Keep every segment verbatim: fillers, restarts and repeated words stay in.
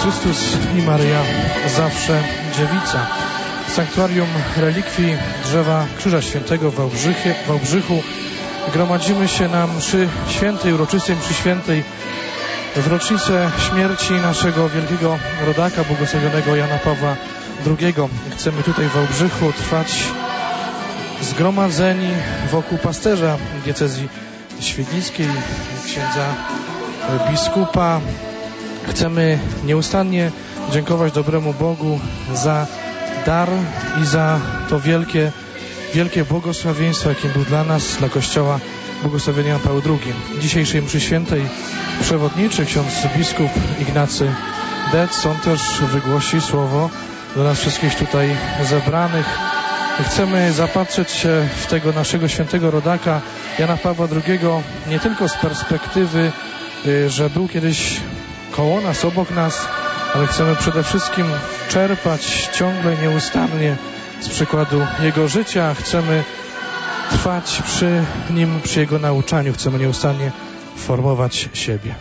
Chrystus i Maryja zawsze dziewica. Sanktuarium relikwii drzewa Krzyża Świętego w Wałbrzychie, w Wałbrzychu gromadzimy się na mszy świętej, uroczystej mszy świętej w rocznicę śmierci naszego wielkiego rodaka, błogosławionego Jana Pawła drugiego. Chcemy tutaj w Wałbrzychu trwać zgromadzeni wokół pasterza diecezji świdnickiej, księdza biskupa. Chcemy nieustannie dziękować dobremu Bogu za dar i za to wielkie, wielkie błogosławieństwo, jakim był dla nas, dla Kościoła, błogosławiony Jan Paweł drugi. Dzisiejszej mszy świętej przewodniczy ksiądz biskup Ignacy Dec. On też wygłosi słowo do nas wszystkich tutaj zebranych. Chcemy zapatrzeć się w tego naszego świętego rodaka Jana Pawła drugiego nie tylko z perspektywy, że był kiedyś koło nas, obok nas, ale chcemy przede wszystkim czerpać ciągle, nieustannie z przykładu jego życia. Chcemy trwać przy nim, przy jego nauczaniu. Chcemy nieustannie formować siebie.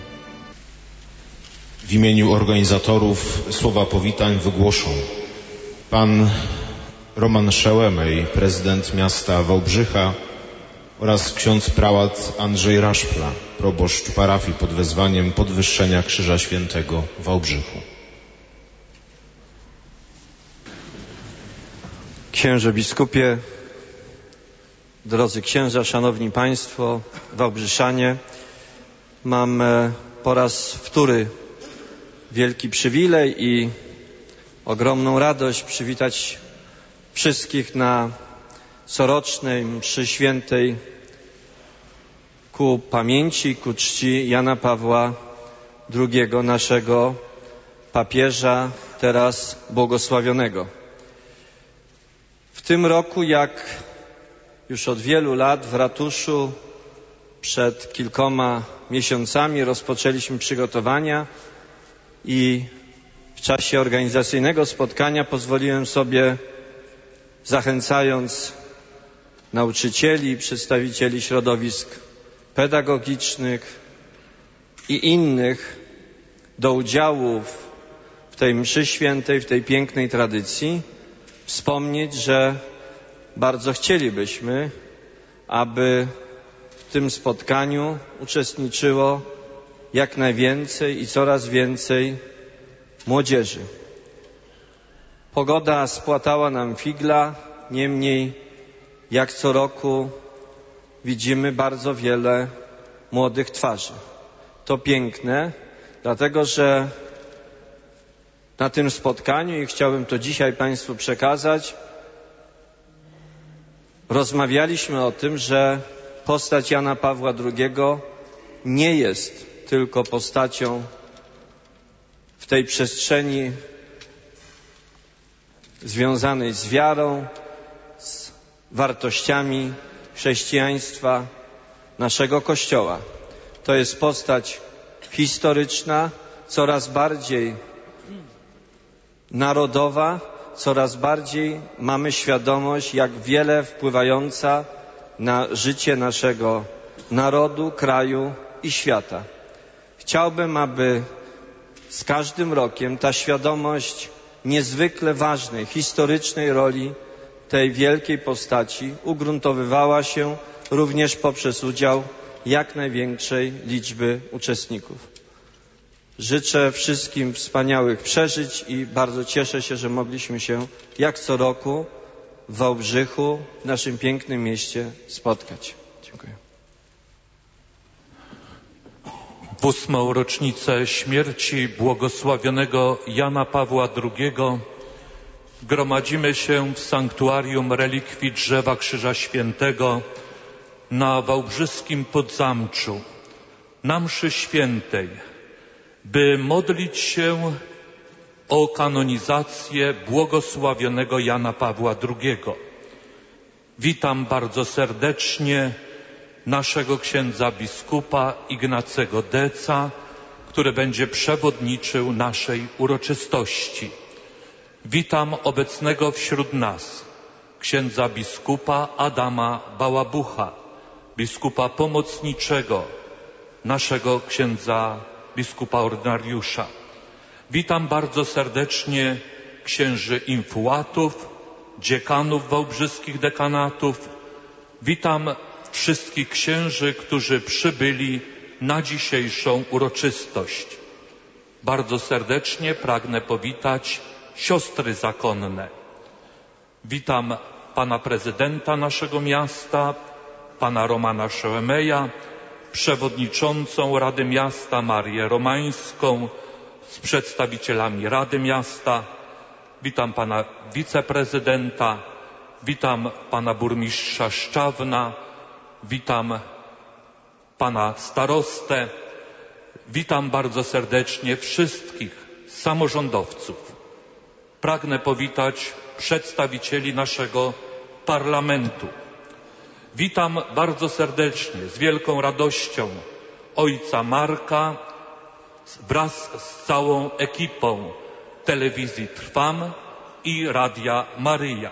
W imieniu organizatorów słowa powitań wygłoszą pan Roman Szełemej, prezydent miasta Wałbrzycha, oraz ksiądz prałat Andrzej Raszpla, proboszcz parafii pod wezwaniem Podwyższenia Krzyża Świętego w Wałbrzychu. Księże biskupie, drodzy księża, szanowni państwo, wałbrzyszanie, mam po raz wtóry wielki przywilej i ogromną radość przywitać wszystkich na corocznej mszy świętej ku pamięci, ku czci Jana Pawła drugiego, naszego papieża, teraz błogosławionego. W tym roku, jak już od wielu lat, w ratuszu przed kilkoma miesiącami rozpoczęliśmy przygotowania i w czasie organizacyjnego spotkania pozwoliłem sobie, zachęcając nauczycieli, przedstawicieli środowisk pedagogicznych i innych do udziału w tej mszy świętej, w tej pięknej tradycji, wspomnieć, że bardzo chcielibyśmy, aby w tym spotkaniu uczestniczyło jak najwięcej i coraz więcej młodzieży. Pogoda spłatała nam figla, niemniej jak co roku widzimy bardzo wiele młodych twarzy. To piękne, dlatego że na tym spotkaniu, i chciałbym to dzisiaj Państwu przekazać, rozmawialiśmy o tym, że postać Jana Pawła drugiego nie jest tylko postacią w tej przestrzeni związanej z wiarą, z wartościami chrześcijaństwa, naszego Kościoła. To jest postać historyczna, coraz bardziej narodowa, coraz bardziej mamy świadomość, jak wiele wpływająca na życie naszego narodu, kraju i świata. Chciałbym, aby z każdym rokiem ta świadomość niezwykle ważnej, historycznej roli tej wielkiej postaci ugruntowywała się również poprzez udział jak największej liczby uczestników. Życzę wszystkim wspaniałych przeżyć i bardzo cieszę się, że mogliśmy się jak co roku w Wałbrzychu, w naszym pięknym mieście, spotkać. Dziękuję. W ósmą rocznicę śmierci błogosławionego Jana Pawła drugiego gromadzimy się w sanktuarium relikwii drzewa Krzyża Świętego na wałbrzyskim Podzamczu, na mszy świętej, by modlić się o kanonizację błogosławionego Jana Pawła drugiego. Witam bardzo serdecznie naszego księdza biskupa Ignacego Deca, który będzie przewodniczył naszej uroczystości. Witam obecnego wśród nas księdza biskupa Adama Bałabucha, biskupa pomocniczego, naszego księdza biskupa ordynariusza. Witam bardzo serdecznie księży infułatów, dziekanów wałbrzyskich dekanatów. Witam wszystkich księży, którzy przybyli na dzisiejszą uroczystość. Bardzo serdecznie pragnę powitać siostry zakonne. Witam pana prezydenta naszego miasta, pana Romana Szełemeja, przewodniczącą Rady Miasta Marię Romańską z przedstawicielami Rady Miasta. Witam pana wiceprezydenta, witam pana burmistrza Szczawna, witam pana starostę, witam bardzo serdecznie wszystkich samorządowców. Pragnę powitać przedstawicieli naszego parlamentu. Witam bardzo serdecznie, z wielką radością ojca Marka wraz z całą ekipą telewizji Trwam i Radia Maryja.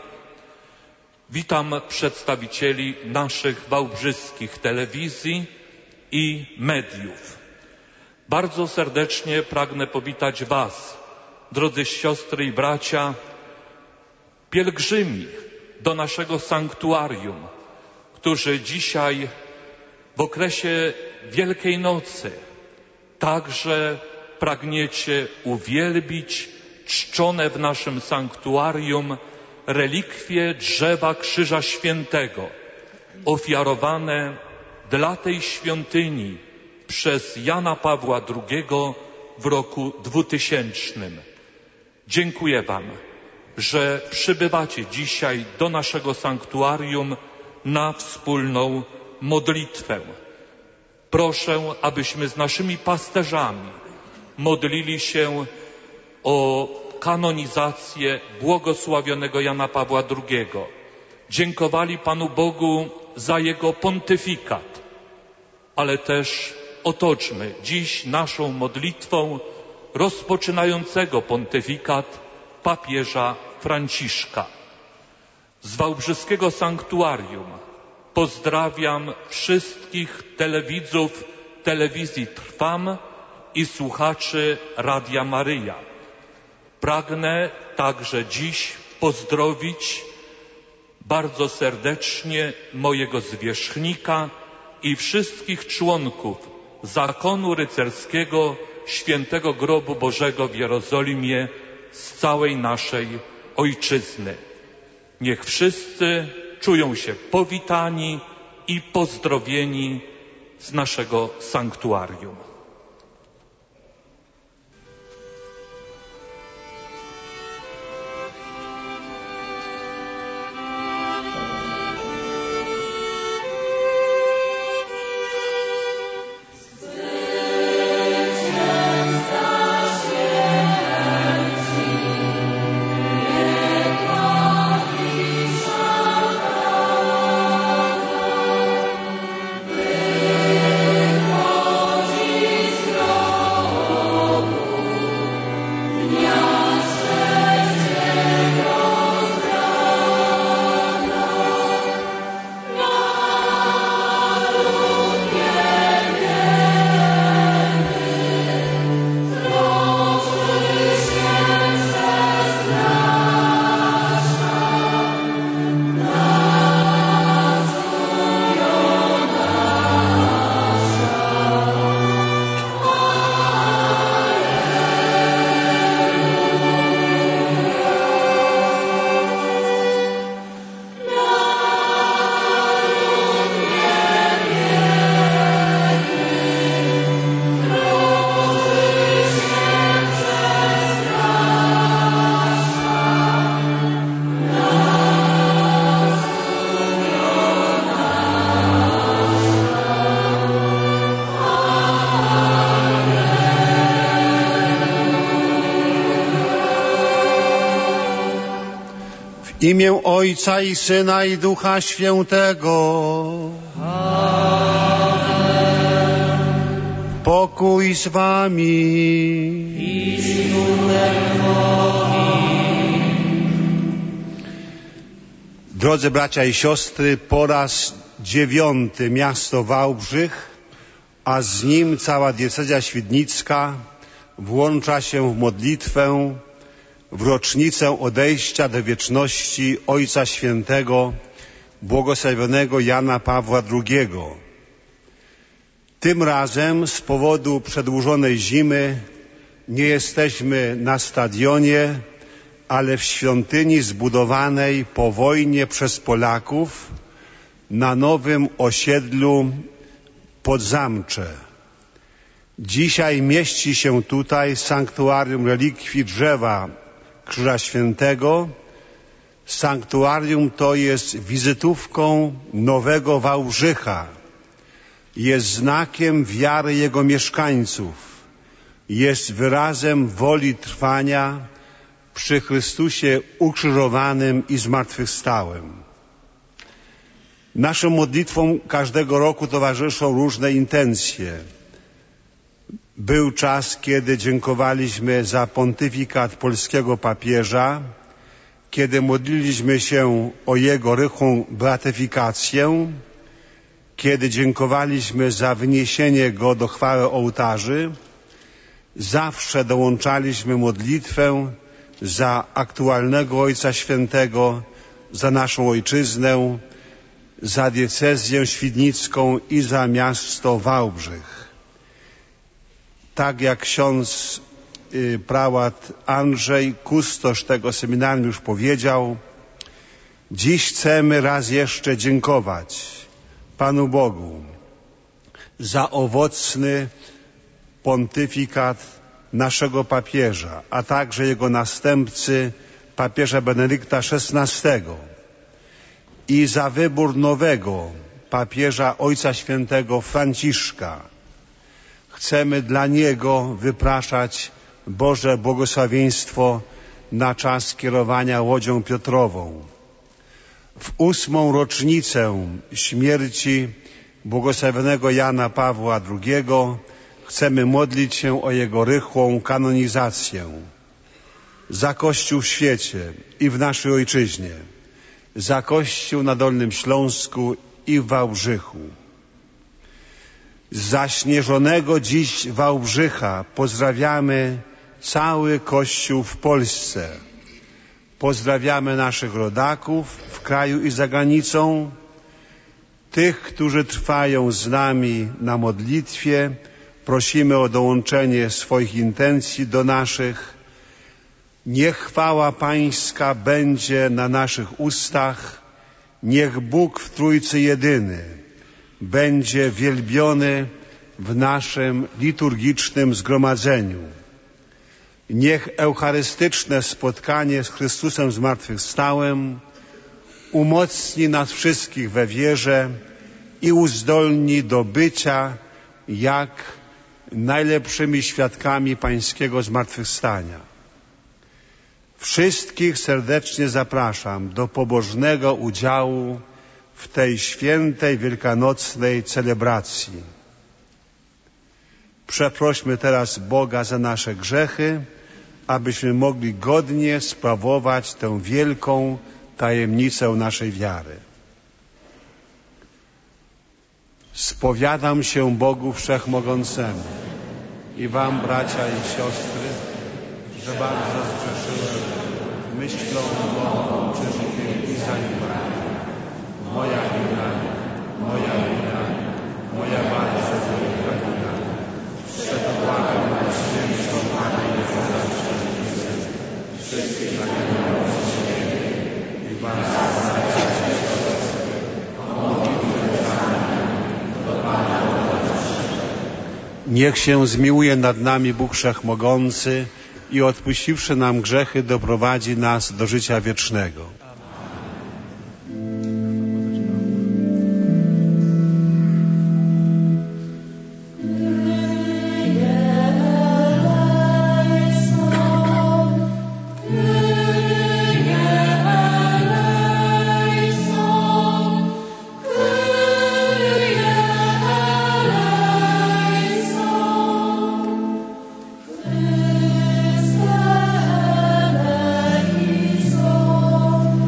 Witam przedstawicieli naszych wałbrzyskich telewizji i mediów. Bardzo serdecznie pragnę powitać was, drodzy siostry i bracia, pielgrzymi do naszego sanktuarium, którzy dzisiaj w okresie Wielkiej Nocy także pragniecie uwielbić czczone w naszym sanktuarium relikwie drzewa Krzyża Świętego, ofiarowane dla tej świątyni przez Jana Pawła drugiego w roku dwutysięcznym. Dziękuję wam, że przybywacie dzisiaj do naszego sanktuarium na wspólną modlitwę. Proszę, abyśmy z naszymi pasterzami modlili się o kanonizację błogosławionego Jana Pawła drugiego. Dziękowali Panu Bogu za jego pontyfikat, ale też otoczmy dziś naszą modlitwą rozpoczynającego pontyfikat papieża Franciszka. Z wałbrzyskiego sanktuarium pozdrawiam wszystkich telewidzów telewizji Trwam i słuchaczy Radia Maryja. Pragnę także dziś pozdrowić bardzo serdecznie mojego zwierzchnika i wszystkich członków Zakonu Rycerskiego Świętego Grobu Bożego w Jerozolimie z całej naszej ojczyzny. Niech wszyscy czują się powitani i pozdrowieni z naszego sanktuarium. W imię Ojca i Syna i Ducha Świętego. Amen. Pokój z wami. I z duchem twoim. Drodzy bracia i siostry, po raz dziewiąty miasto Wałbrzych, a z nim cała diecezja świdnicka włącza się w modlitwę w rocznicę odejścia do wieczności Ojca Świętego, błogosławionego Jana Pawła drugiego. Tym razem z powodu przedłużonej zimy nie jesteśmy na stadionie, ale w świątyni zbudowanej po wojnie przez Polaków na nowym osiedlu Podzamcze. Dzisiaj mieści się tutaj sanktuarium relikwii drzewa Krzyża Świętego. Sanktuarium to jest wizytówką Nowego Wałbrzycha. Jest znakiem wiary jego mieszkańców. Jest wyrazem woli trwania przy Chrystusie ukrzyżowanym i zmartwychwstałym. Naszym modlitwom każdego roku towarzyszą różne intencje. Był czas, kiedy dziękowaliśmy za pontyfikat polskiego papieża, kiedy modliliśmy się o jego rychłą beatyfikację, kiedy dziękowaliśmy za wyniesienie go do chwały ołtarzy. Zawsze dołączaliśmy modlitwę za aktualnego Ojca Świętego, za naszą ojczyznę, za diecezję świdnicką i za miasto Wałbrzych. Tak jak ksiądz y, prałat Andrzej, kustosz tego seminarium, już powiedział, dziś chcemy raz jeszcze dziękować Panu Bogu za owocny pontyfikat naszego papieża, a także jego następcy, papieża Benedykta szesnastego, i za wybór nowego papieża Ojca Świętego Franciszka. Chcemy dla niego wypraszać Boże błogosławieństwo na czas kierowania Łodzią Piotrową. W ósmą rocznicę śmierci błogosławionego Jana Pawła drugiego chcemy modlić się o jego rychłą kanonizację. Za Kościół w świecie i w naszej ojczyźnie, za Kościół na Dolnym Śląsku i w Wałbrzychu. Z zaśnieżonego dziś Wałbrzycha pozdrawiamy cały Kościół w Polsce. Pozdrawiamy naszych rodaków w kraju i za granicą, tych, którzy trwają z nami na modlitwie. Prosimy o dołączenie swoich intencji do naszych. Niech chwała Pańska będzie na naszych ustach. Niech Bóg w Trójcy Jedyny będzie wielbiony w naszym liturgicznym zgromadzeniu. Niech eucharystyczne spotkanie z Chrystusem zmartwychwstałym umocni nas wszystkich we wierze i uzdolni do bycia jak najlepszymi świadkami Pańskiego zmartwychwstania. Wszystkich serdecznie zapraszam do pobożnego udziału w tej świętej, wielkanocnej celebracji. Przeprośmy teraz Boga za nasze grzechy, abyśmy mogli godnie sprawować tę wielką tajemnicę naszej wiary. Spowiadam się Bogu Wszechmogącemu i wam, bracia i siostry, że bardzo zgrzeszyłem myślą, mową, czynieniem i zaniedbaniem. Moja wina, moja wina, moja bardzo wielka wina. Przetobłagam Najświętszą Maryję Najświętszą, wszystkich nagradzam i was, bracia i siostry, o modlitwę za mnie do Pana. Niech się zmiłuje nad nami Bóg Wszechmogący i odpuściwszy nam grzechy, doprowadzi nas do życia wiecznego. Christ,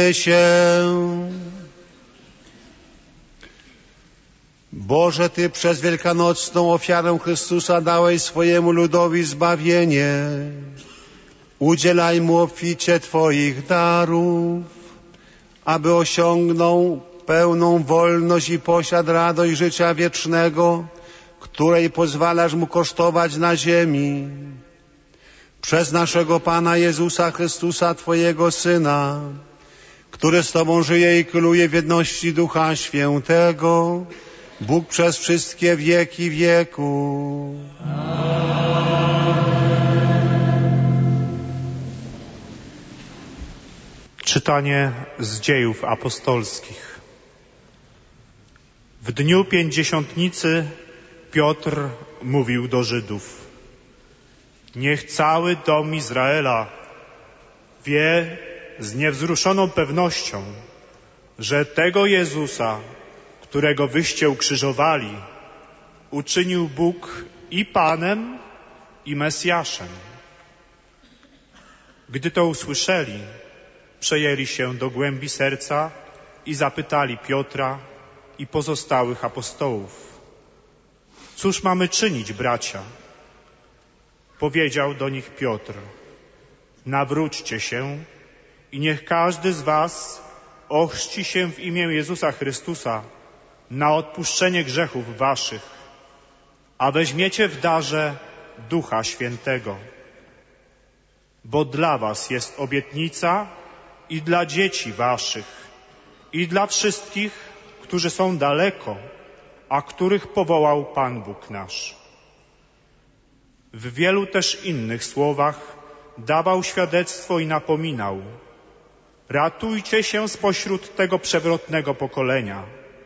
Módlmy się. Boże, Ty przez wielkanocną ofiarę Chrystusa dałeś swojemu ludowi zbawienie. Udzielaj mu obficie Twoich darów, aby osiągnął pełną wolność i posiadł radość życia wiecznego, której pozwalasz mu kosztować na ziemi. Przez naszego Pana Jezusa Chrystusa, Twojego Syna, który z Tobą żyje i króluje w jedności Ducha Świętego, Bóg przez wszystkie wieki wieku. Czytanie z Dziejów Apostolskich. W dniu pięćdziesiątnicy Piotr mówił do Żydów: niech cały dom Izraela wie z niewzruszoną pewnością, że tego Jezusa, którego wyście ukrzyżowali, uczynił Bóg i Panem, i Mesjaszem. Gdy to usłyszeli, przejęli się do głębi serca i zapytali Piotra i pozostałych apostołów: cóż mamy czynić, bracia? Powiedział do nich Piotr: nawróćcie się i niech każdy z was ochrzci się w imię Jezusa Chrystusa na odpuszczenie grzechów waszych, a weźmiecie w darze Ducha Świętego. Bo dla was jest obietnica i dla dzieci waszych, i dla wszystkich, którzy są daleko, a których powołał Pan Bóg nasz. W wielu też innych słowach dawał świadectwo i napominał: ratujcie się spośród tego przewrotnego pokolenia.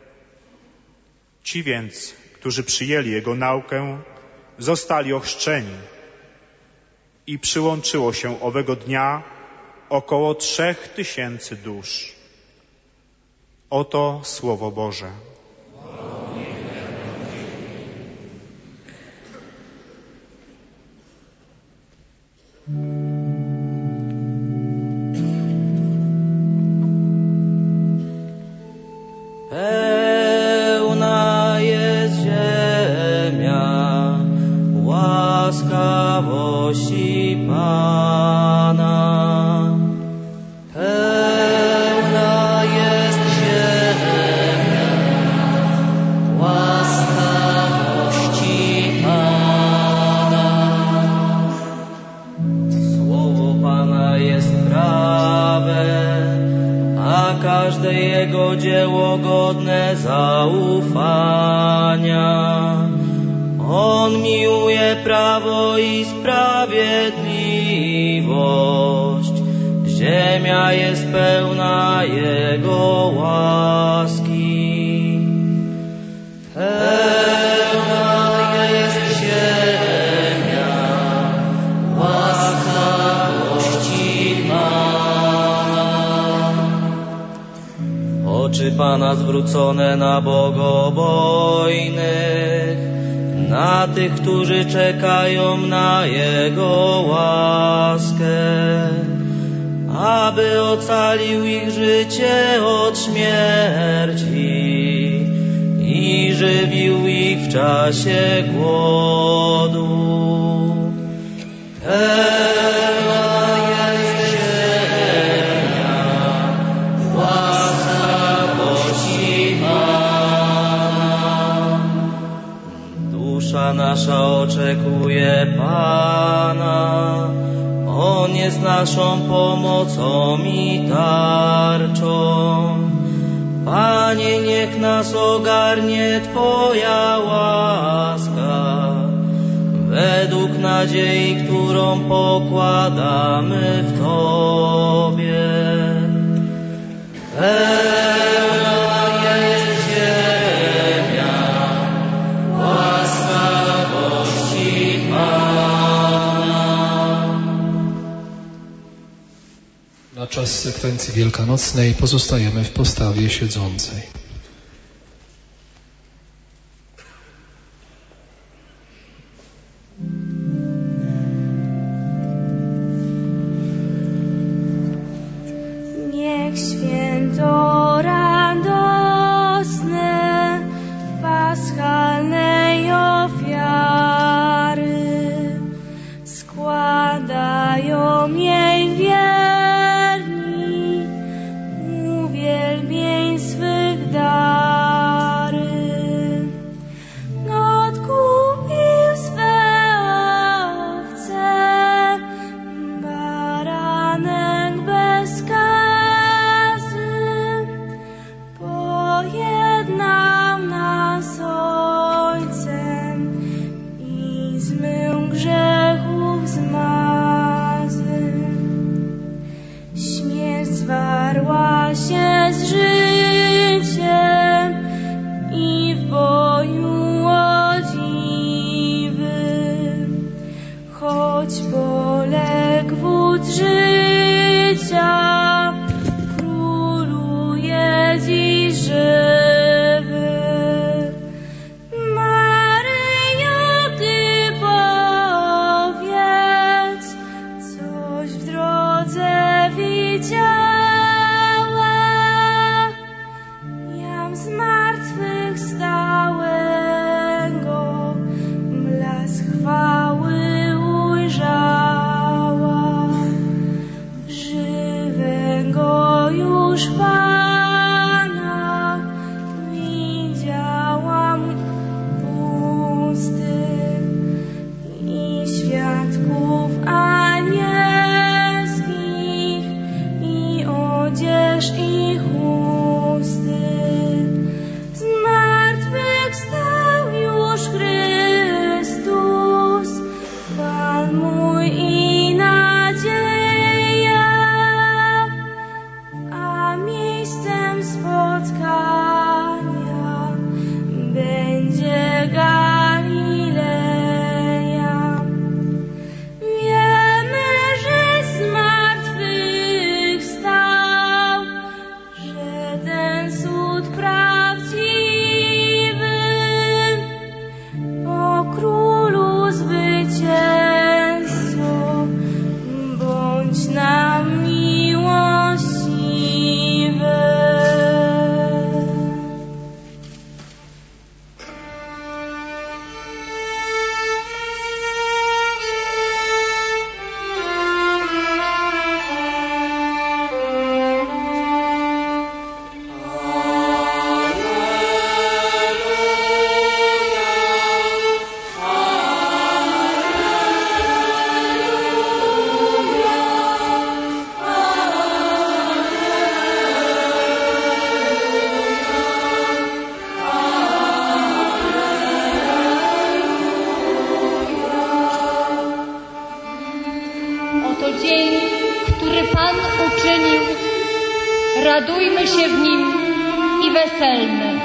Ci więc, którzy przyjęli Jego naukę, zostali ochrzczeni i przyłączyło się owego dnia około trzech tysięcy dusz. Oto Słowo Boże. Pełna jest ziemia łaskawości Pana. Pełna jest ziemia łaskawości Pana. Słowo Pana jest prawe, a każde Jego dzieło godne zaufania. On miłuje prawo i sprawiedliwość. Ziemia jest pełna Jego łaski. Pełna jest ziemia łaskawości Pana. Oczy Pana zwrócone na bogobojnych, na tych, którzy czekają na Jego łaskę, aby ocalił ich życie od śmierci i żywił ich w czasie głodu. Pełna jest ziemia łaskawości Pana. Dusza nasza oczekuje Pana. On jest naszą pomocą i tarczą. Panie, niech nas ogarnie Twoja łaska, według nadziei, którą pokładamy w Tobie. Pełna jest ziemia łaskawości Pana. Na czas sekwencji wielkanocnej pozostajemy w postawie siedzącej. Niech święty radujmy się w nim i weselmy.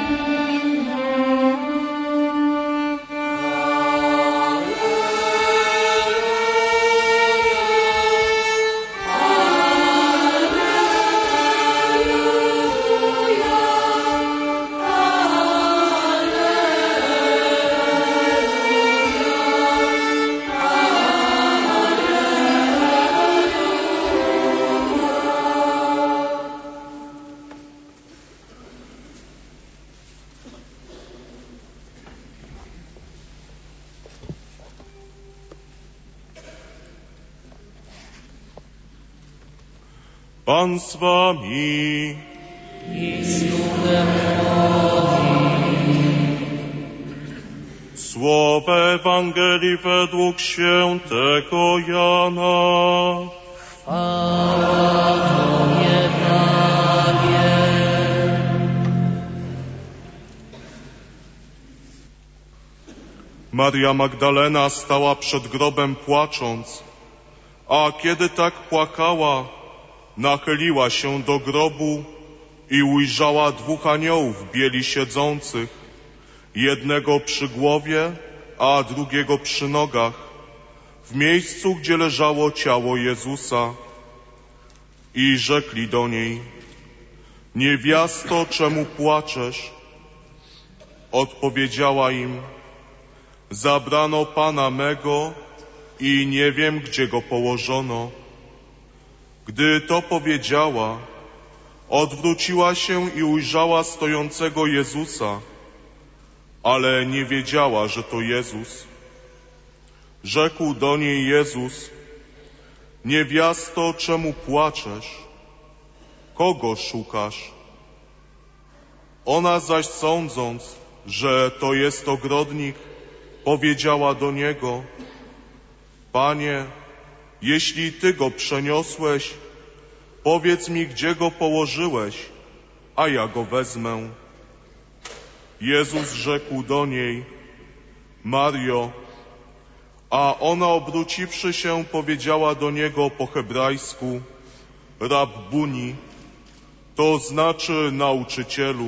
Pan z wami. I z duchem Twoim. Słowo Ewangelii według świętego Jana. Chwała Tobie, Panie. Maria Magdalena stała przed grobem płacząc, a kiedy tak płakała, nachyliła się do grobu i ujrzała dwóch aniołów bieli siedzących, jednego przy głowie, a drugiego przy nogach, w miejscu, gdzie leżało ciało Jezusa. I rzekli do niej: niewiasto, czemu płaczesz? Odpowiedziała im: zabrano Pana mego i nie wiem, gdzie go położono. Gdy to powiedziała, odwróciła się i ujrzała stojącego Jezusa, ale nie wiedziała, że to Jezus. Rzekł do niej Jezus: niewiasto, czemu płaczesz? Kogo szukasz? Ona zaś, sądząc, że to jest ogrodnik, powiedziała do Niego: Panie, jeśli Ty go przeniosłeś, powiedz mi, gdzie go położyłeś, a ja go wezmę. Jezus rzekł do niej: Mario. A ona, obróciwszy się, powiedziała do Niego po hebrajsku: Rabbuni, to znaczy nauczycielu.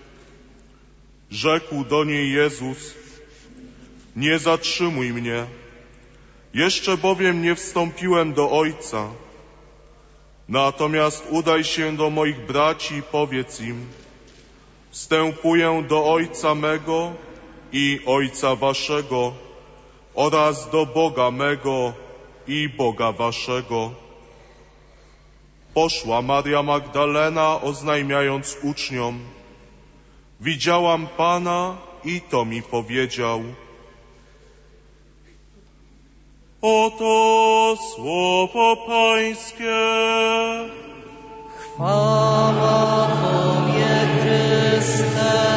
Rzekł do niej Jezus: nie zatrzymuj mnie, jeszcze bowiem nie wstąpiłem do Ojca. Natomiast udaj się do moich braci i powiedz im: wstępuję do Ojca mego i Ojca waszego oraz do Boga mego i Boga waszego. Poszła Maria Magdalena, oznajmiając uczniom: widziałam Pana i to mi powiedział. Oto słowo Pańskie. Chwała Tobie, Chryste.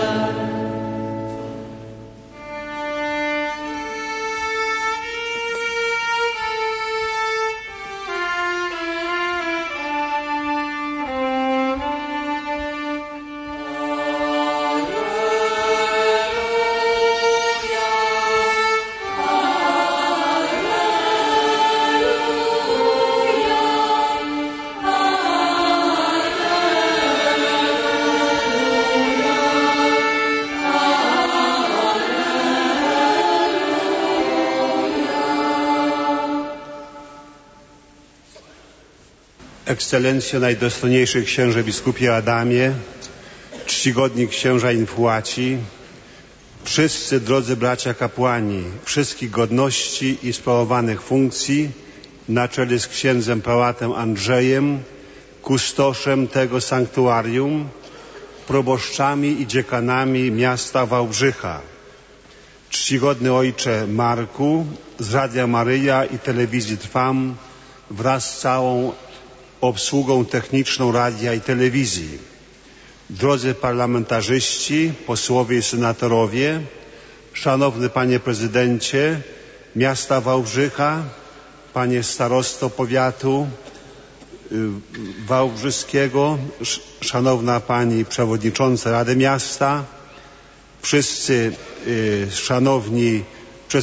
Ekscelencjo, najdostojniejszy księże biskupie Adamie, czcigodni księża infłaci, wszyscy drodzy bracia kapłani, wszystkich godności i sprawowanych funkcji, na czele z księdzem prałatem Andrzejem, kustoszem tego sanktuarium, proboszczami i dziekanami miasta Wałbrzycha, czcigodny ojcze Marku z Radia Maryja i Telewizji Trwam wraz z całą obsługą techniczną radia i telewizji, drodzy parlamentarzyści, posłowie i senatorowie, szanowny panie prezydencie miasta Wałbrzycha, panie starosto powiatu wałbrzyskiego, szanowna pani przewodnicząca Rady Miasta, wszyscy y, szanowni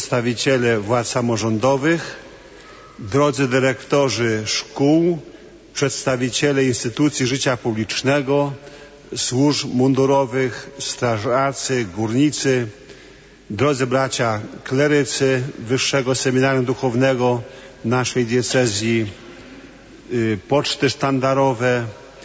przedstawiciele władz samorządowych, drodzy dyrektorzy szkół, przedstawiciele instytucji życia publicznego, służb mundurowych, strażacy, górnicy, drodzy bracia klerycy Wyższego Seminarium Duchownego naszej diecezji, poczty sztandarowe,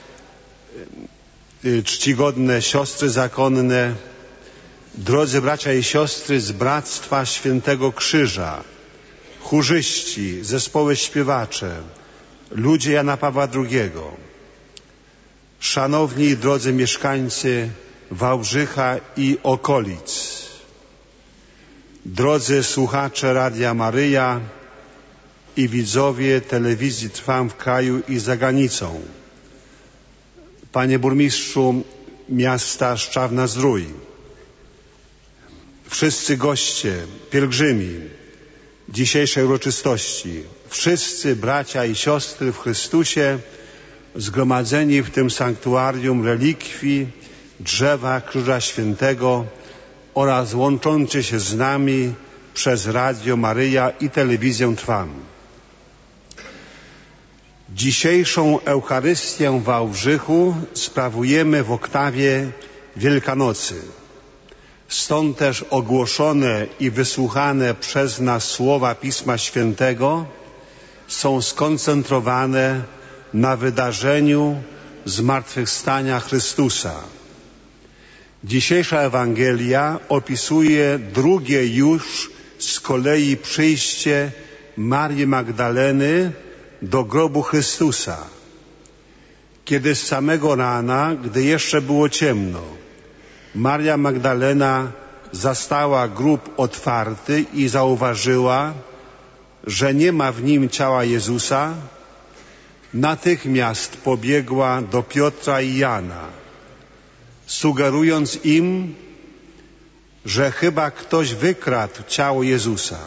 czcigodne siostry zakonne, drodzy bracia i siostry z Bractwa Świętego Krzyża, chórzyści, zespoły śpiewacze, ludzie Jana Pawła drugiego, szanowni i drodzy mieszkańcy Wałbrzycha i okolic, drodzy słuchacze Radia Maryja i widzowie telewizji Trwam w kraju i za granicą, panie burmistrzu miasta Szczawna-Zdrój, wszyscy goście, pielgrzymi dzisiejszej uroczystości, wszyscy bracia i siostry w Chrystusie zgromadzeni w tym sanktuarium relikwii drzewa Krzyża Świętego oraz łączący się z nami przez Radio Maryja i telewizję Trwam. Dzisiejszą Eucharystię w Wałbrzychu sprawujemy w oktawie Wielkanocy. Stąd też ogłoszone i wysłuchane przez nas słowa Pisma Świętego są skoncentrowane na wydarzeniu zmartwychwstania Chrystusa. Dzisiejsza Ewangelia opisuje drugie już z kolei przyjście Marii Magdaleny do grobu Chrystusa, kiedy z samego rana, gdy jeszcze było ciemno, Maria Magdalena zastała grób otwarty i zauważyła, że nie ma w nim ciała Jezusa. Natychmiast pobiegła do Piotra i Jana, sugerując im, że chyba ktoś wykradł ciało Jezusa.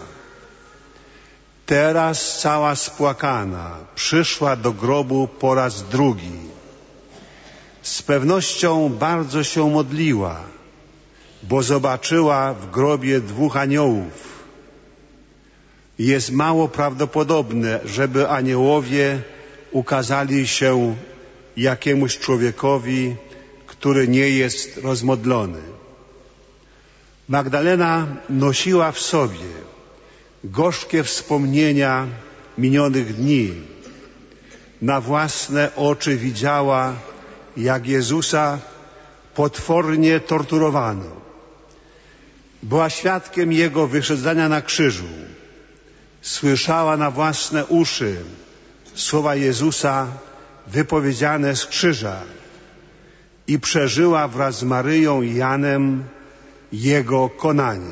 Teraz cała spłakana przyszła do grobu po raz drugi. Z pewnością bardzo się modliła, bo zobaczyła w grobie dwóch aniołów. Jest mało prawdopodobne, żeby aniołowie ukazali się jakiemuś człowiekowi, który nie jest rozmodlony. Magdalena nosiła w sobie gorzkie wspomnienia minionych dni. Na własne oczy widziała, jak Jezusa potwornie torturowano. Była świadkiem Jego wyszedzania na krzyżu. Słyszała na własne uszy słowa Jezusa wypowiedziane z krzyża i przeżyła wraz z Maryją i Janem Jego konanie.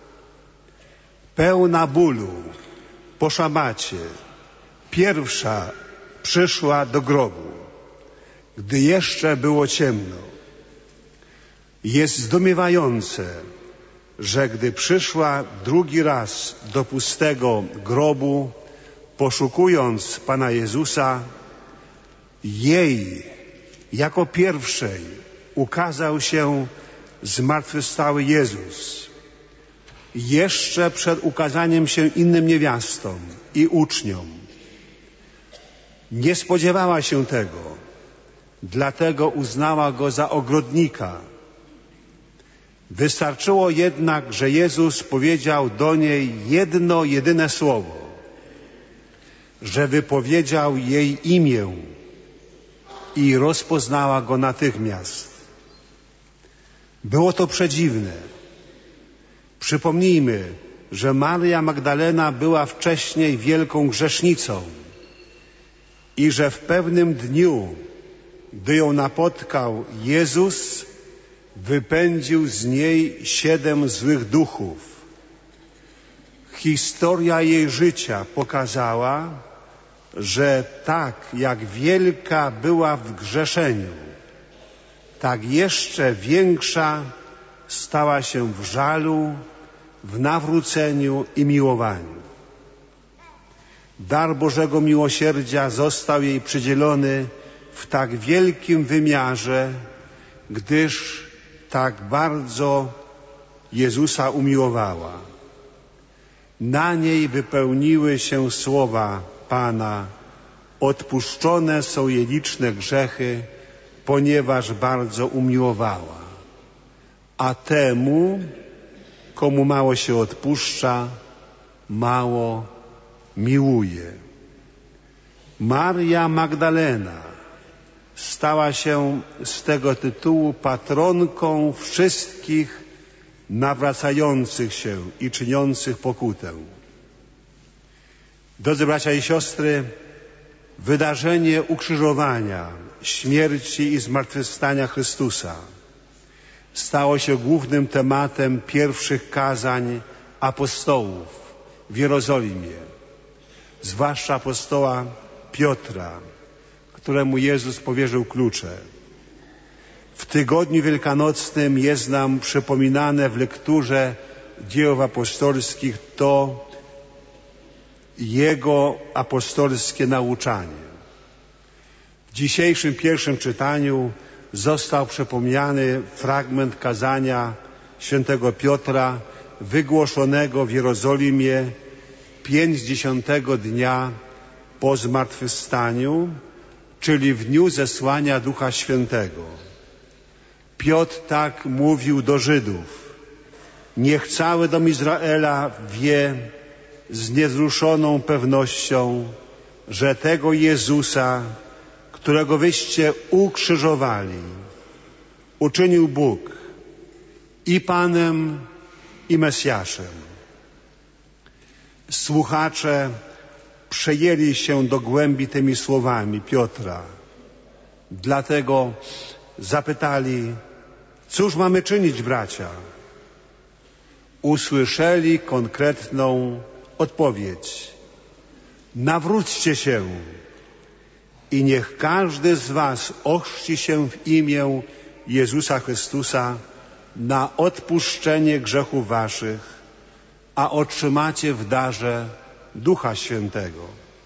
Pełna bólu, po szabacie, pierwsza przyszła do grobu, gdy jeszcze było ciemno. Jest zdumiewające, że gdy przyszła drugi raz do pustego grobu, poszukując Pana Jezusa, jej jako pierwszej ukazał się zmartwychwstały Jezus. Jeszcze przed ukazaniem się innym niewiastom i uczniom. Nie spodziewała się tego, dlatego uznała Go za ogrodnika. Wystarczyło jednak, że Jezus powiedział do niej jedno, jedyne słowo, że wypowiedział jej imię i rozpoznała Go natychmiast. Było to przedziwne. Przypomnijmy, że Maria Magdalena była wcześniej wielką grzesznicą i że w pewnym dniu, gdy ją napotkał Jezus, wypędził z niej siedem złych duchów. Historia jej życia pokazała, że tak jak wielka była w grzeszeniu, tak jeszcze większa stała się w żalu, w nawróceniu i miłowaniu. Dar Bożego miłosierdzia został jej przydzielony w tak wielkim wymiarze, gdyż tak bardzo Jezusa umiłowała. Na niej wypełniły się słowa Pana: odpuszczone są jej liczne grzechy, ponieważ bardzo umiłowała. A temu, komu mało się odpuszcza, mało miłuje. Maria Magdalena stała się z tego tytułu patronką wszystkich nawracających się i czyniących pokutę. Drodzy bracia i siostry, wydarzenie ukrzyżowania, śmierci i zmartwychwstania Chrystusa stało się głównym tematem pierwszych kazań apostołów w Jerozolimie, zwłaszcza apostoła Piotra, któremu Jezus powierzył klucze. W tygodniu wielkanocnym jest nam przypominane w lekturze Dziejów Apostolskich to Jego apostolskie nauczanie. W dzisiejszym pierwszym czytaniu został przypomniany fragment kazania świętego Piotra wygłoszonego w Jerozolimie pięćdziesiątego dnia po zmartwychwstaniu, czyli w dniu zesłania Ducha Świętego. Piotr tak mówił do Żydów: niech cały dom Izraela wie z niewzruszoną pewnością, że tego Jezusa, którego wyście ukrzyżowali, uczynił Bóg i Panem, i Mesjaszem. Słuchacze przejęli się do głębi tymi słowami Piotra. Dlatego zapytali: cóż mamy czynić, bracia? Usłyszeli konkretną odpowiedź: nawróćcie się i niech każdy z was ochrzci się w imię Jezusa Chrystusa na odpuszczenie grzechów waszych, a otrzymacie w darze Ducha Świętego.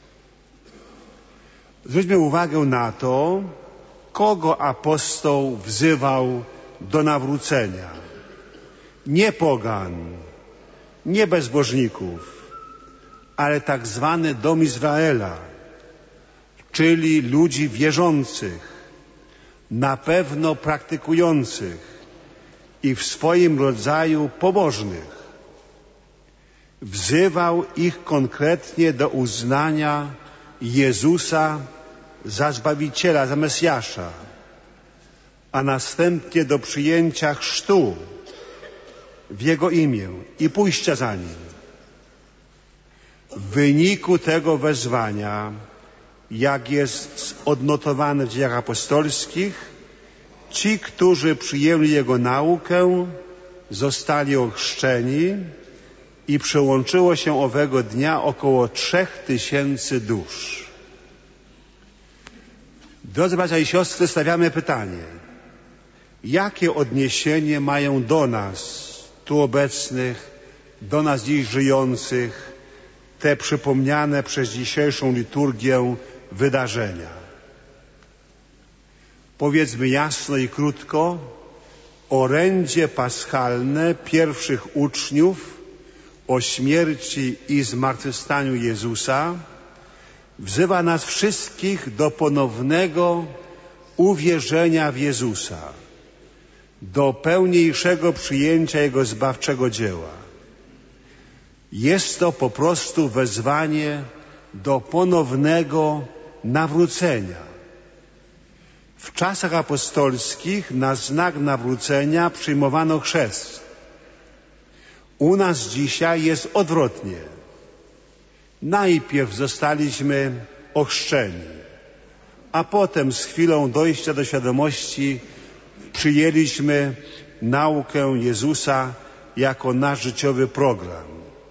Zwróćmy uwagę na to, kogo apostoł wzywał do nawrócenia. Nie pogan, nie bezbożników, ale tak zwany dom Izraela, czyli ludzi wierzących, na pewno praktykujących i w swoim rodzaju pobożnych. Wzywał ich konkretnie do uznania Jezusa za Zbawiciela, za Mesjasza, a następnie do przyjęcia chrztu w Jego imię i pójścia za Nim. W wyniku tego wezwania, jak jest odnotowane w Dziejach Apostolskich, ci, którzy przyjęli Jego naukę, zostali ochrzczeni i przyłączyło się owego dnia około trzech tysięcy dusz. Drodzy bracia i siostry, stawiamy pytanie: jakie odniesienie mają do nas, tu obecnych, do nas dziś żyjących, te przypomniane przez dzisiejszą liturgię wydarzenia? Powiedzmy jasno i krótko, orędzie paschalne pierwszych uczniów o śmierci i zmartwychwstaniu Jezusa wzywa nas wszystkich do ponownego uwierzenia w Jezusa, do pełniejszego przyjęcia Jego zbawczego dzieła. Jest to po prostu wezwanie do ponownego nawrócenia. W czasach apostolskich na znak nawrócenia przyjmowano chrzest. U nas dzisiaj jest odwrotnie. Najpierw zostaliśmy ochrzczeni, a potem z chwilą dojścia do świadomości przyjęliśmy naukę Jezusa jako nasz życiowy program.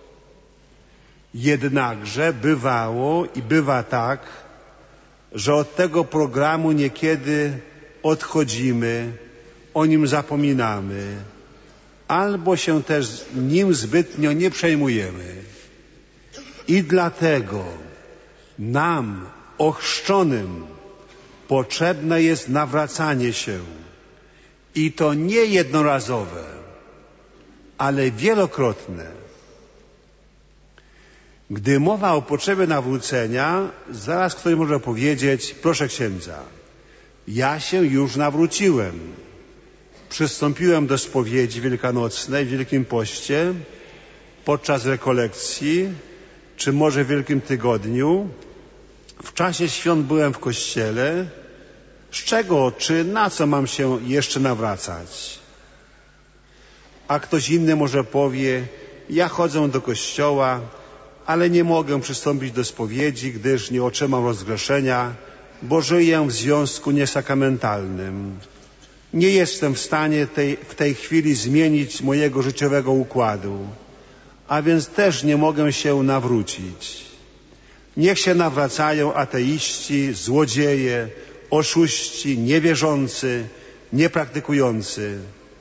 Jednakże bywało i bywa tak, że od tego programu niekiedy odchodzimy, o nim zapominamy, albo się też nim zbytnio nie przejmujemy. I dlatego nam, ochrzczonym, potrzebne jest nawracanie się. I to nie jednorazowe, ale wielokrotne. Gdy mowa o potrzebie nawrócenia, zaraz ktoś może powiedzieć: proszę księdza, ja się już nawróciłem. Przystąpiłem do spowiedzi wielkanocnej w Wielkim Poście, podczas rekolekcji, czy może w Wielkim Tygodniu. W czasie świąt byłem w kościele. Z czego czy na co mam się jeszcze nawracać? A ktoś inny może powie: ja chodzę do kościoła, ale nie mogę przystąpić do spowiedzi, gdyż nie otrzymam rozgrzeszenia, bo żyję w związku niesakramentalnym. Nie jestem w stanie tej, w tej chwili zmienić mojego życiowego układu, a więc też nie mogę się nawrócić. Niech się nawracają ateiści, złodzieje, oszuści, niewierzący, niepraktykujący.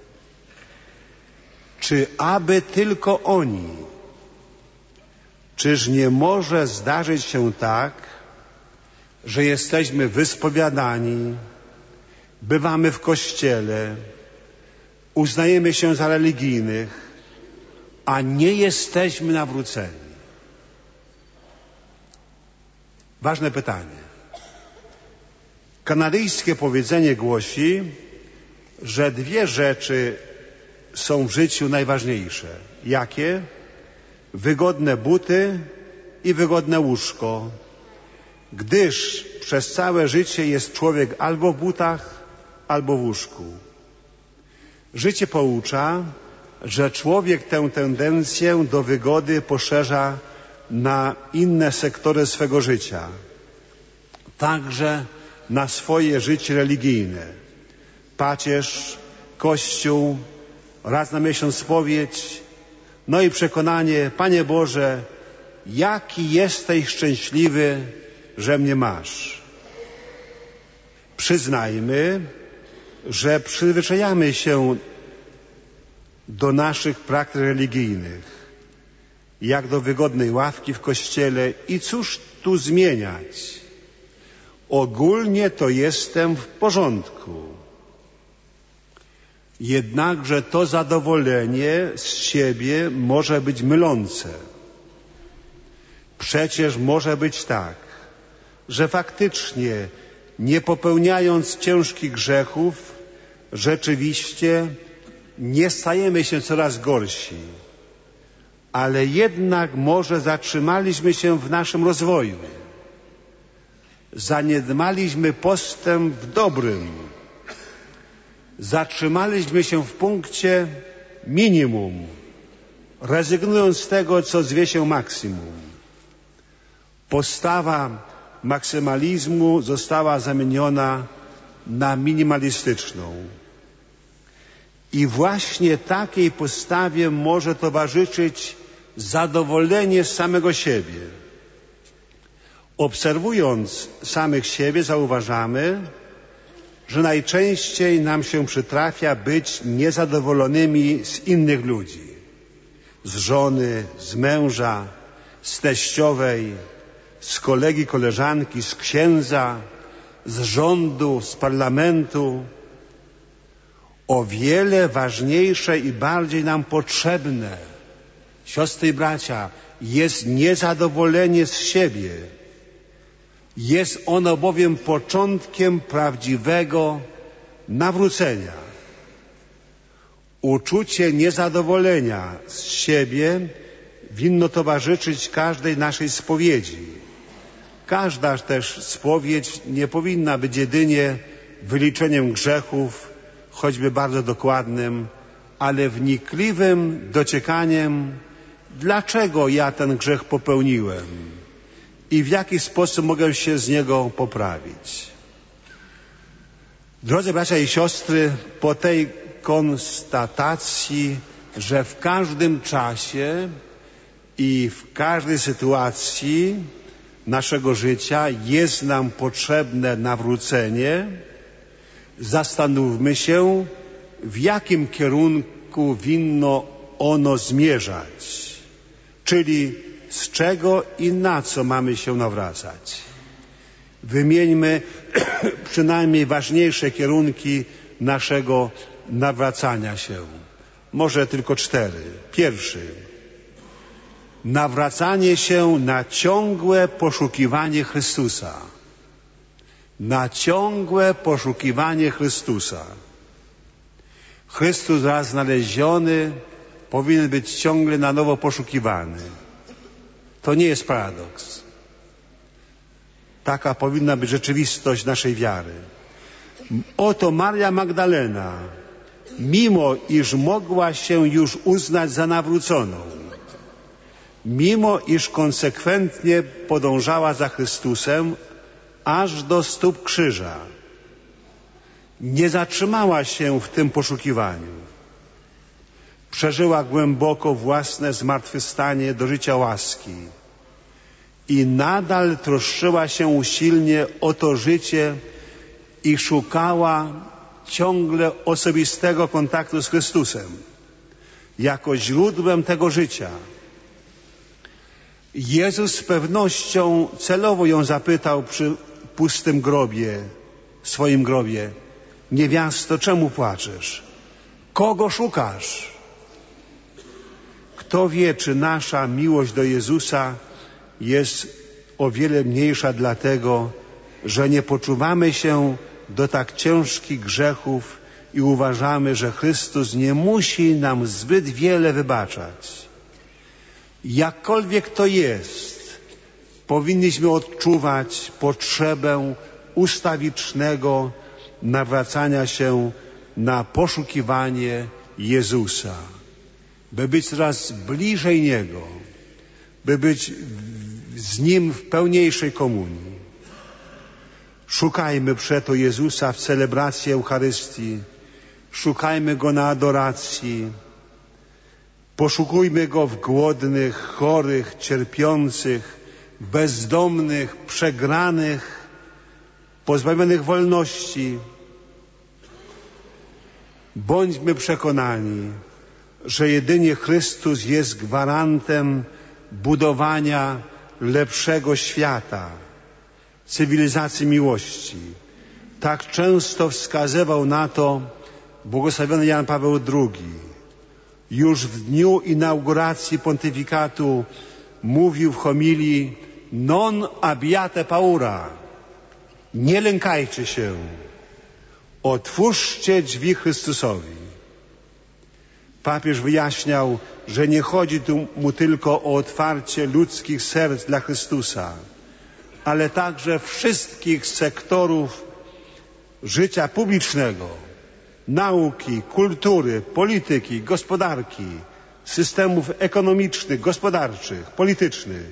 Czy aby tylko oni? Czyż nie może zdarzyć się tak, że jesteśmy wyspowiadani, bywamy w kościele, uznajemy się za religijnych, a nie jesteśmy nawróceni? Ważne pytanie. Kanadyjskie powiedzenie głosi, że dwie rzeczy są w życiu najważniejsze. Jakie? Wygodne buty i wygodne łóżko, gdyż przez całe życie jest człowiek albo w butach, albo w łóżku. Życie poucza, że człowiek tę tendencję do wygody poszerza na inne sektory swego życia, także na swoje życie religijne. Pacierz, kościół, raz na miesiąc spowiedź, no i przekonanie: Panie Boże, jaki jesteś szczęśliwy, że mnie masz. Przyznajmy, że przyzwyczajamy się do naszych praktyk religijnych, jak do wygodnej ławki w kościele, i cóż tu zmieniać? Ogólnie to jestem w porządku. Jednakże to zadowolenie z siebie może być mylące. Przecież może być tak, że faktycznie, nie popełniając ciężkich grzechów, rzeczywiście nie stajemy się coraz gorsi, ale jednak może zatrzymaliśmy się w naszym rozwoju. Zaniedbaliśmy postęp w dobrym. Zatrzymaliśmy się w punkcie minimum, rezygnując z tego, co zwie się maksimum. Postawa maksymalizmu została zamieniona na minimalistyczną. I właśnie takiej postawie może towarzyszyć zadowolenie z samego siebie. Obserwując samych siebie, zauważamy, że najczęściej nam się przytrafia być niezadowolonymi z innych ludzi. Z żony, z męża, z teściowej, z kolegi, koleżanki, z księdza, z rządu, z parlamentu. O wiele ważniejsze i bardziej nam potrzebne, siostry i bracia, jest niezadowolenie z siebie. Jest ono bowiem początkiem prawdziwego nawrócenia. Uczucie niezadowolenia z siebie winno towarzyszyć każdej naszej spowiedzi. Każda też spowiedź nie powinna być jedynie wyliczeniem grzechów, choćby bardzo dokładnym, ale wnikliwym dociekaniem, dlaczego ja ten grzech popełniłem i w jaki sposób mogę się z niego poprawić. Drodzy bracia i siostry, po tej konstatacji, że w każdym czasie i w każdej sytuacji naszego życia jest nam potrzebne nawrócenie, zastanówmy się, w jakim kierunku winno ono zmierzać, czyli z czego i na co mamy się nawracać. Wymieńmy przynajmniej ważniejsze kierunki naszego nawracania się. Może tylko cztery. Pierwszy. nawracanie się na ciągłe poszukiwanie Chrystusa. Na ciągłe poszukiwanie Chrystusa. Chrystus raz znaleziony powinien być ciągle na nowo poszukiwany. To nie jest paradoks. Taka powinna być rzeczywistość naszej wiary. Oto Maria Magdalena, mimo iż mogła się już uznać za nawróconą, mimo iż konsekwentnie podążała za Chrystusem aż do stóp krzyża, nie zatrzymała się w tym poszukiwaniu. Przeżyła głęboko własne zmartwychwstanie do życia łaski i nadal troszczyła się usilnie o to życie i szukała ciągle osobistego kontaktu z Chrystusem jako źródłem tego życia. Jezus z pewnością celowo ją zapytał przy pustym grobie, swoim grobie: niewiasto, czemu płaczesz? Kogo szukasz? Kto wie, czy nasza miłość do Jezusa jest o wiele mniejsza dlatego, że nie poczuwamy się do tak ciężkich grzechów i uważamy, że Chrystus nie musi nam zbyt wiele wybaczać. Jakkolwiek to jest, powinniśmy odczuwać potrzebę ustawicznego nawracania się na poszukiwanie Jezusa, by być coraz bliżej Niego, by być z Nim w pełniejszej komunii. Szukajmy przeto Jezusa w celebracji Eucharystii, szukajmy Go na adoracji, poszukujmy Go w głodnych, chorych, cierpiących, bezdomnych, przegranych, pozbawionych wolności. Bądźmy przekonani, że jedynie Chrystus jest gwarantem budowania lepszego świata, cywilizacji miłości. Tak często wskazywał na to błogosławiony Jan Paweł drugi. Już w dniu inauguracji pontyfikatu mówił w homilii: non abbiate paura, nie lękajcie się, otwórzcie drzwi Chrystusowi. Papież wyjaśniał, że nie chodzi tu mu tylko o otwarcie ludzkich serc dla Chrystusa, ale także wszystkich sektorów życia publicznego, nauki, kultury, polityki, gospodarki, systemów ekonomicznych, gospodarczych, politycznych.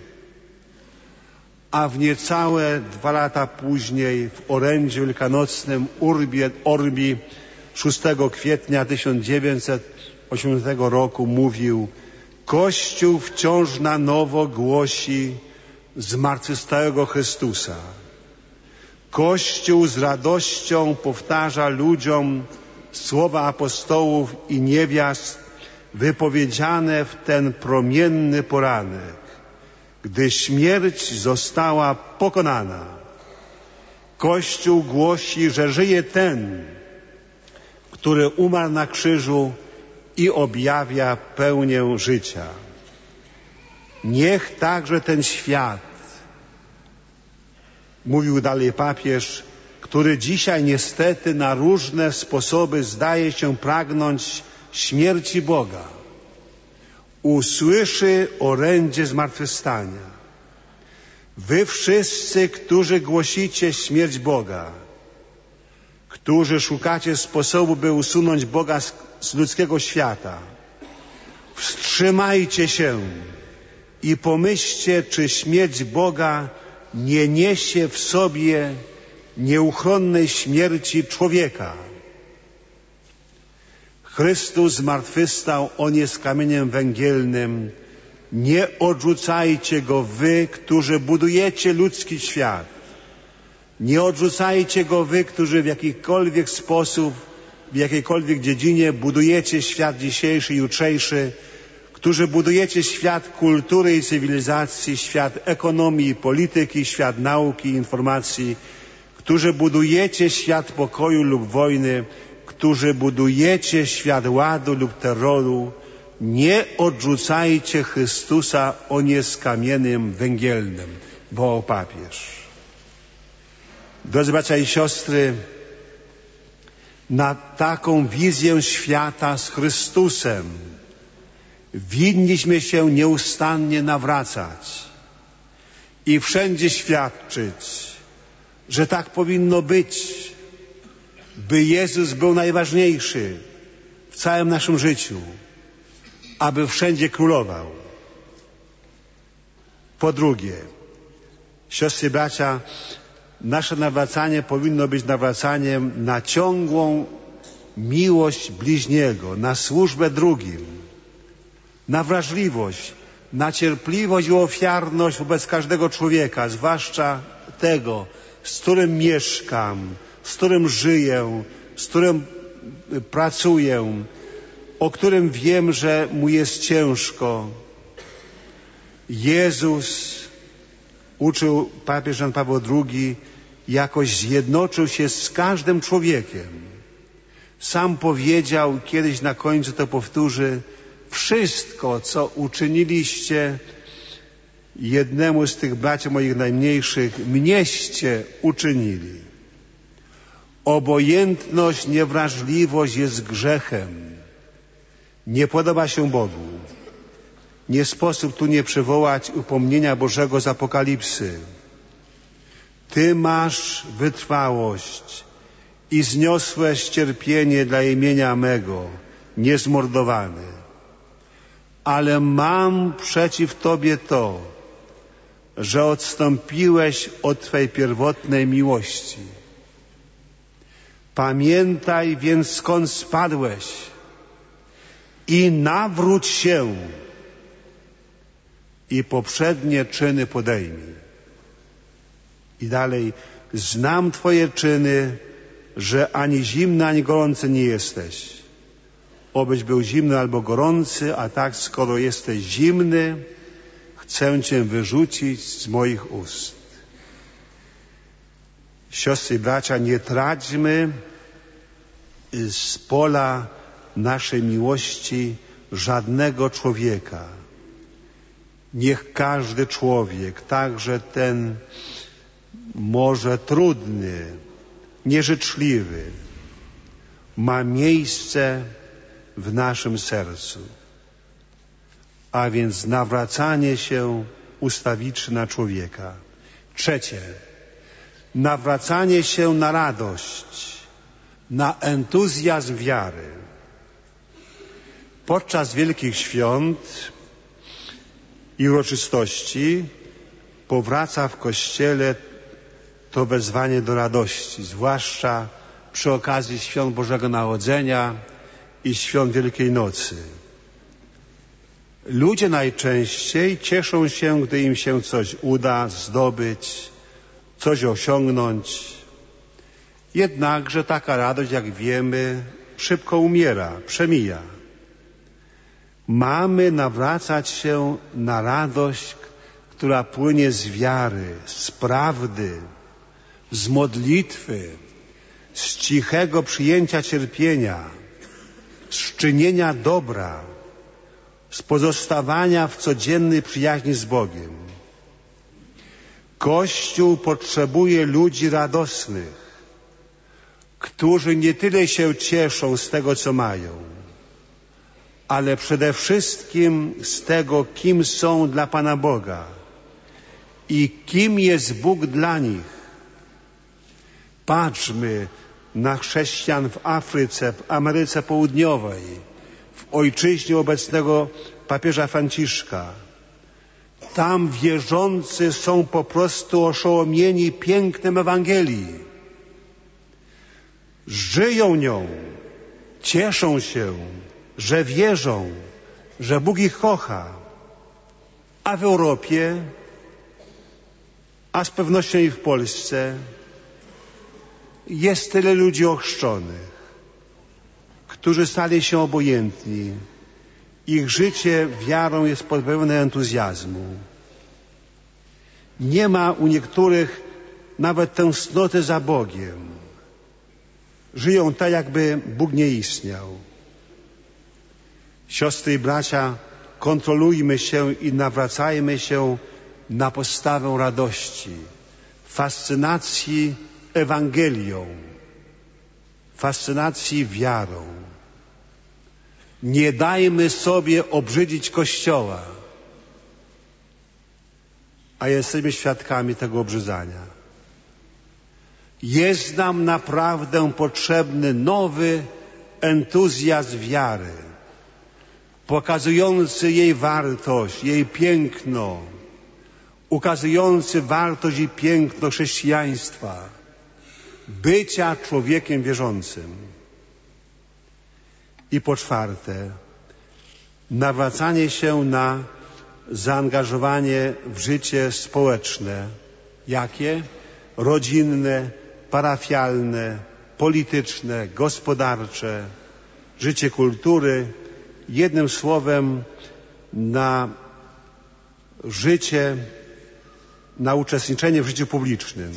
A w niecałe dwa lata później w orędziu wielkanocnym Urbi et Orbi szóstego kwietnia tysiąc dziewięćset osiemdziesiątego roku mówił: Kościół wciąż na nowo głosi zmartwychwstałego Chrystusa. Kościół z radością powtarza ludziom słowa apostołów i niewiast wypowiedziane w ten promienny poranek, gdy śmierć została pokonana. Kościół głosi, że żyje ten, który umarł na krzyżu i objawia pełnię życia. Niech także ten świat, mówił dalej papież, który dzisiaj niestety na różne sposoby zdaje się pragnąć śmierci Boga, usłyszy orędzie zmartwychwstania. Wy wszyscy, którzy głosicie śmierć Boga, którzy szukacie sposobu, by usunąć Boga z, z ludzkiego świata, wstrzymajcie się i pomyślcie, czy śmierć Boga nie niesie w sobie nieuchronnej śmierci człowieka. Chrystus zmartwychwstał, On jest kamieniem węgielnym. Nie odrzucajcie Go wy, którzy budujecie ludzki świat. Nie odrzucajcie Go wy, którzy w jakikolwiek sposób, w jakiejkolwiek dziedzinie budujecie świat dzisiejszy, jutrzejszy, którzy budujecie świat kultury i cywilizacji, świat ekonomii i polityki, świat nauki i informacji, którzy budujecie świat pokoju lub wojny, którzy budujecie świat ładu lub terroru, nie odrzucajcie Chrystusa o nie z kamieniem węgielnym, wołał papież. Drodzy bracia i siostry, na taką wizję świata z Chrystusem winniśmy się nieustannie nawracać i wszędzie świadczyć, że tak powinno być, by Jezus był najważniejszy w całym naszym życiu, aby wszędzie królował. Po drugie, siostry i bracia, nasze nawracanie powinno być nawracaniem na ciągłą miłość bliźniego, na służbę drugim, na wrażliwość, na cierpliwość i ofiarność wobec każdego człowieka, zwłaszcza tego, z którym mieszkam, z którym żyję, z którym pracuję, o którym wiem, że mu jest ciężko. Jezus, uczył papież Jan Paweł drugi, jakoś zjednoczył się z każdym człowiekiem. Sam powiedział, kiedyś na końcu to powtórzy, wszystko, co uczyniliście jednemu z tych braci moich najmniejszych, mnieście uczynili. Obojętność, niewrażliwość jest grzechem. Nie podoba się Bogu. Nie sposób tu nie przywołać upomnienia Bożego z Apokalipsy. Ty masz wytrwałość i zniosłeś cierpienie dla imienia mego, niezmordowany. Ale mam przeciw Tobie to, że odstąpiłeś od Twej pierwotnej miłości. Pamiętaj więc, skąd spadłeś i nawróć się i poprzednie czyny podejmij. I dalej, znam Twoje czyny, że ani zimny, ani gorący nie jesteś. Obyś był zimny albo gorący, a tak, skoro jesteś zimny, chcę Cię wyrzucić z moich ust. Siostry i bracia, nie traćmy z pola naszej miłości żadnego człowieka. Niech każdy człowiek, także ten może trudny, nieżyczliwy, ma miejsce w naszym sercu. A więc nawracanie się ustawiczy na człowieka. Trzecie, nawracanie się na radość, na entuzjazm wiary. Podczas wielkich świąt i uroczystości powraca w Kościele to wezwanie do radości, zwłaszcza przy okazji świąt Bożego Narodzenia i świąt Wielkiej Nocy. Ludzie najczęściej cieszą się, gdy im się coś uda zdobyć, coś osiągnąć. Jednakże taka radość, jak wiemy, szybko umiera, przemija. Mamy nawracać się na radość, która płynie z wiary, z prawdy, z modlitwy, z cichego przyjęcia cierpienia, z czynienia dobra, z pozostawania w codziennej przyjaźni z Bogiem. Kościół potrzebuje ludzi radosnych, którzy nie tyle się cieszą z tego, co mają, ale przede wszystkim z tego, kim są dla Pana Boga i kim jest Bóg dla nich. Patrzmy na chrześcijan w Afryce, w Ameryce Południowej, w ojczyźnie obecnego papieża Franciszka. Tam wierzący są po prostu oszołomieni pięknem Ewangelii. Żyją nią, cieszą się, że wierzą, że Bóg ich kocha. A w Europie, a z pewnością i w Polsce jest tyle ludzi ochrzczonych, którzy stali się obojętni. Ich życie wiarą jest pozbawione entuzjazmu. Nie ma u niektórych nawet tęsknoty za Bogiem. Żyją tak, jakby Bóg nie istniał. Siostry i bracia, kontrolujmy się i nawracajmy się na postawę radości, fascynacji Ewangelią, fascynacji wiarą. Nie dajmy sobie obrzydzić Kościoła, a jesteśmy świadkami tego obrzydzania. Jest nam naprawdę potrzebny nowy entuzjazm wiary, pokazujący jej wartość, jej piękno, ukazujący wartość i piękno chrześcijaństwa, bycia człowiekiem wierzącym. I po czwarte, nawracanie się na zaangażowanie w życie społeczne. Jakie? Rodzinne, parafialne, polityczne, gospodarcze, życie kultury. Jednym słowem, na życie, na uczestniczenie w życiu publicznym.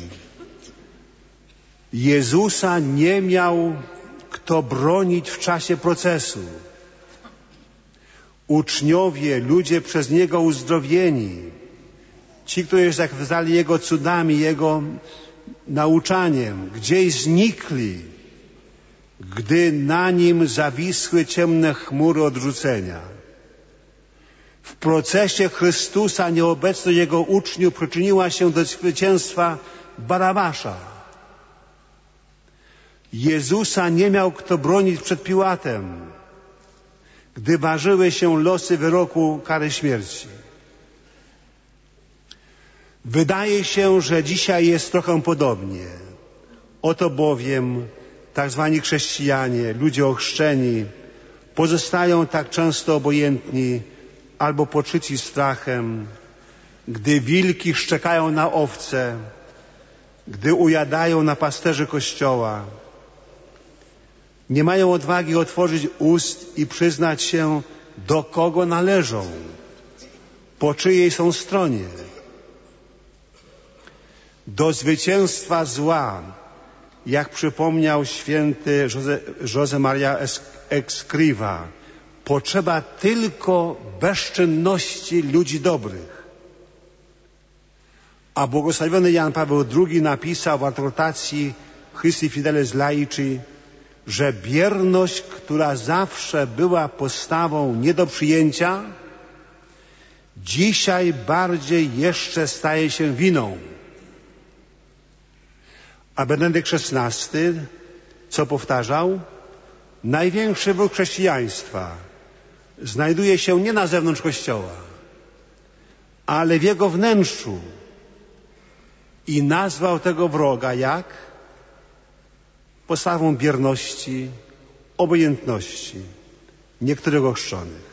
Jezusa nie miał kto bronić w czasie procesu. Uczniowie, ludzie przez Niego uzdrowieni, ci, którzy zachwycali Jego cudami, Jego nauczaniem, gdzieś znikli, gdy na Nim zawisły ciemne chmury odrzucenia. W procesie Chrystusa nieobecność Jego uczniów przyczyniła się do zwycięstwa Barabasza. Jezusa nie miał kto bronić przed Piłatem, gdy ważyły się losy wyroku kary śmierci. Wydaje się, że dzisiaj jest trochę podobnie. Oto bowiem tak zwani chrześcijanie, ludzie ochrzczeni, pozostają tak często obojętni albo poczyci strachem, gdy wilki szczekają na owce, gdy ujadają na pasterzy Kościoła. Nie mają odwagi otworzyć ust i przyznać się, do kogo należą, po czyjej są stronie. Do zwycięstwa zła, jak przypomniał święty José María Escrivá, potrzeba tylko bezczynności ludzi dobrych. A błogosławiony Jan Paweł drugi napisał w adhortacji Christi Fideles Laici, że bierność, która zawsze była postawą nie do przyjęcia, dzisiaj bardziej jeszcze staje się winą. A Benedykt szesnasty, co powtarzał? Największy wróg chrześcijaństwa znajduje się nie na zewnątrz Kościoła, ale w jego wnętrzu. I nazwał tego wroga jak? Postawą bierności, obojętności niektórych ochrzczonych.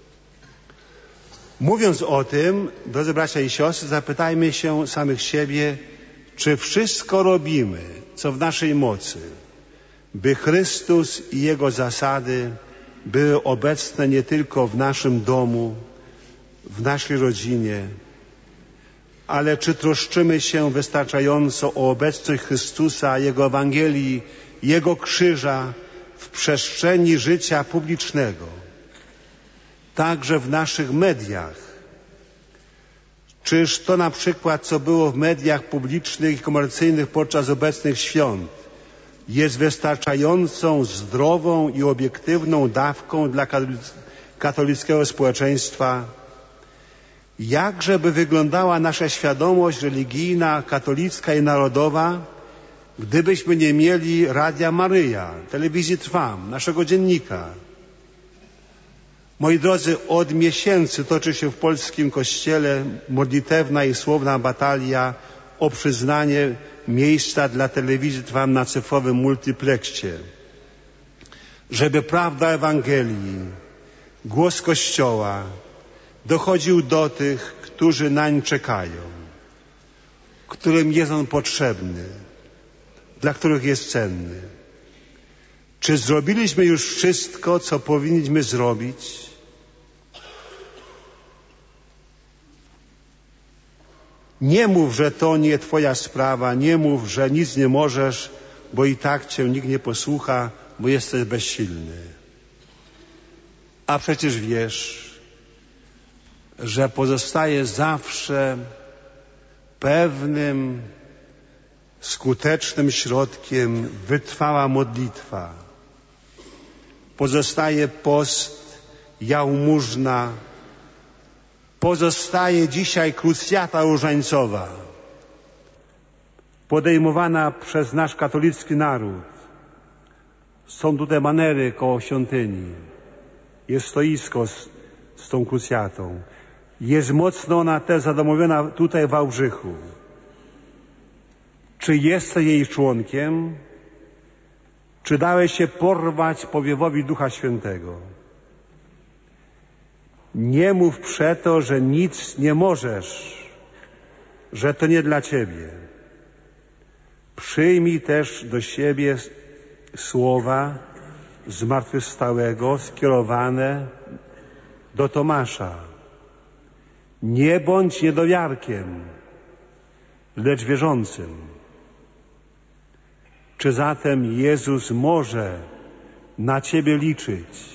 Mówiąc o tym, drodzy bracia i siostry, zapytajmy się samych siebie, czy wszystko robimy, co w naszej mocy, by Chrystus i Jego zasady były obecne nie tylko w naszym domu, w naszej rodzinie, ale czy troszczymy się wystarczająco o obecność Chrystusa, Jego Ewangelii, Jego krzyża w przestrzeni życia publicznego, także w naszych mediach. Czyż to na przykład, co było w mediach publicznych i komercyjnych podczas obecnych świąt, jest wystarczającą, zdrową i obiektywną dawką dla katolickiego społeczeństwa? Jakżeby wyglądała nasza świadomość religijna, katolicka i narodowa, gdybyśmy nie mieli Radia Maryja, telewizji Trwam, naszego dziennika? Moi drodzy, od miesięcy toczy się w polskim kościele modlitewna i słowna batalia o przyznanie miejsca dla telewizji Trwam na cyfrowym multipleksie, żeby prawda Ewangelii, głos Kościoła dochodził do tych, którzy nań czekają, którym jest on potrzebny, dla których jest cenny. Czy zrobiliśmy już wszystko, co powinniśmy zrobić? Nie mów, że to nie twoja sprawa, nie mów, że nic nie możesz, bo i tak cię nikt nie posłucha, bo jesteś bezsilny. A przecież wiesz, że pozostaje zawsze pewnym skutecznym środkiem wytrwała modlitwa. Pozostaje post, jałmużna, pozostaje dzisiaj krucjata różańcowa, podejmowana przez nasz katolicki naród. Są tutaj manery koło świątyni. Jest stoisko z, z tą krucjatą. Jest mocno ona też zadomowiona tutaj w Wałbrzychu. Czy jesteś jej członkiem? Czy dałeś się porwać powiewowi Ducha Świętego? Nie mów przeto, że nic nie możesz, że to nie dla ciebie. Przyjmij też do siebie słowa zmartwychwstałego skierowane do Tomasza. Nie bądź niedowiarkiem, lecz wierzącym. Czy zatem Jezus może na ciebie liczyć?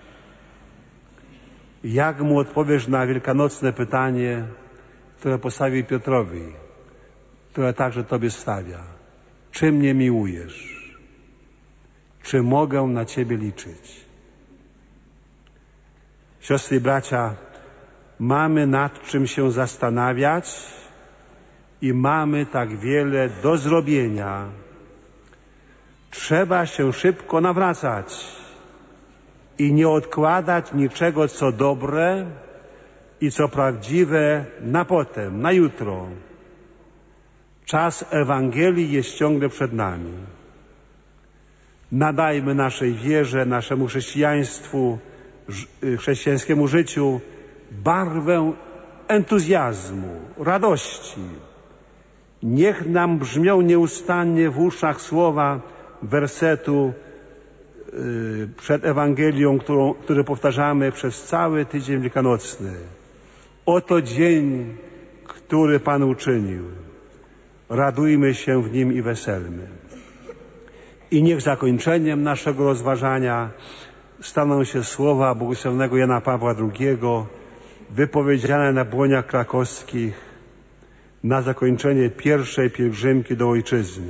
Jak mu odpowiesz na wielkanocne pytanie, które postawił Piotrowi, które także tobie stawia? Czy mnie miłujesz? Czy mogę na ciebie liczyć? Siostry i bracia, mamy nad czym się zastanawiać i mamy tak wiele do zrobienia. Trzeba się szybko nawracać i nie odkładać niczego, co dobre i co prawdziwe na potem, na jutro. Czas Ewangelii jest ciągle przed nami. Nadajmy naszej wierze, naszemu chrześcijaństwu, chrześcijańskiemu życiu barwę entuzjazmu, radości. Niech nam brzmią nieustannie w uszach słowa wersetu yy, przed Ewangelią, którą, który powtarzamy przez cały tydzień wielkanocny. Oto dzień, który Pan uczynił. Radujmy się w nim i weselmy. I niech zakończeniem naszego rozważania staną się słowa błogosławionego Jana Pawła drugiego, wypowiedziane na błoniach krakowskich na zakończenie pierwszej pielgrzymki do Ojczyzny.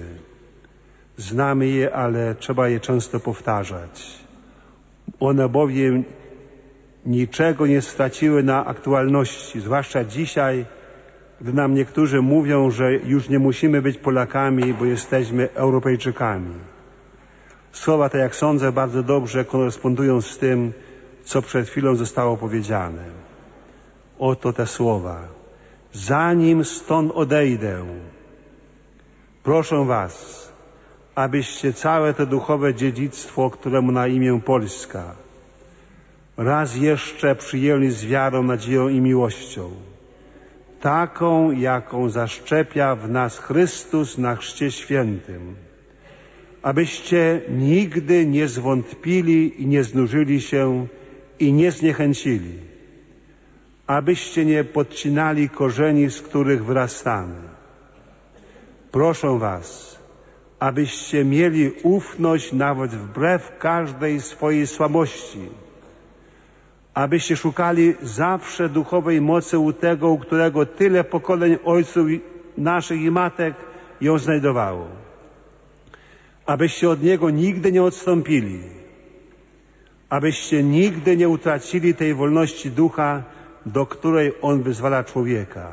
Znamy je, ale trzeba je często powtarzać. One bowiem niczego nie straciły na aktualności, zwłaszcza dzisiaj, gdy nam niektórzy mówią, że już nie musimy być Polakami, bo jesteśmy Europejczykami. Słowa te, jak sądzę, bardzo dobrze korespondują z tym, co przed chwilą zostało powiedziane. Oto te słowa. Zanim stąd odejdę, proszę was, abyście całe to duchowe dziedzictwo, któremu na imię Polska, raz jeszcze przyjęli z wiarą, nadzieją i miłością, taką, jaką zaszczepia w nas Chrystus na chrzcie świętym, abyście nigdy nie zwątpili i nie znużyli się i nie zniechęcili, abyście nie podcinali korzeni, z których wyrastamy. Proszę was, abyście mieli ufność nawet wbrew każdej swojej słabości, abyście szukali zawsze duchowej mocy u tego, u którego tyle pokoleń ojców naszych i matek ją znajdowało. Abyście od Niego nigdy nie odstąpili, abyście nigdy nie utracili tej wolności ducha, do której On wyzwala człowieka.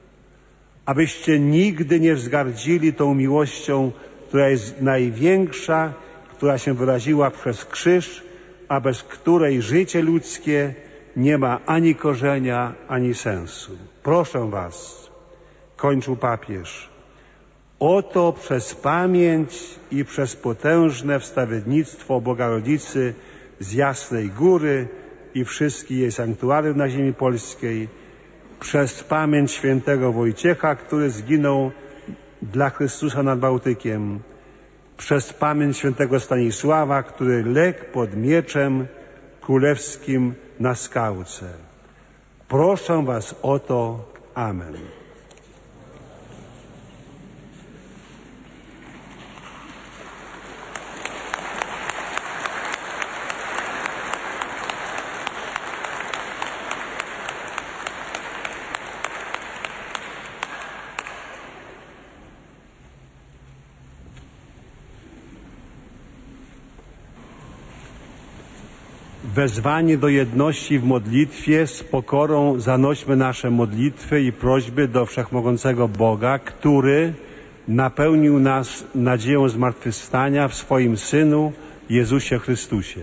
Abyście nigdy nie wzgardzili tą miłością, która jest największa, która się wyraziła przez krzyż, a bez której życie ludzkie nie ma ani korzenia, ani sensu. Proszę was, kończył papież, oto przez pamięć i przez potężne wstawiennictwo Boga Rodzicy z Jasnej Góry i wszystkich jej sanktuariów na ziemi polskiej, przez pamięć świętego Wojciecha, który zginął dla Chrystusa nad Bałtykiem, przez pamięć świętego Stanisława, który legł pod mieczem królewskim na skałce. Proszę was o to. Amen. Wezwani do jedności w modlitwie, z pokorą zanośmy nasze modlitwy i prośby do Wszechmogącego Boga, który napełnił nas nadzieją zmartwychwstania w swoim Synu Jezusie Chrystusie.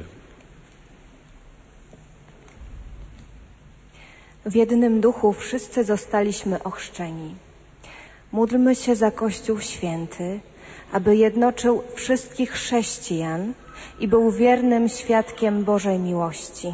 W jednym duchu wszyscy zostaliśmy ochrzczeni. Módlmy się za Kościół Święty, aby jednoczył wszystkich chrześcijan i był wiernym świadkiem Bożej miłości.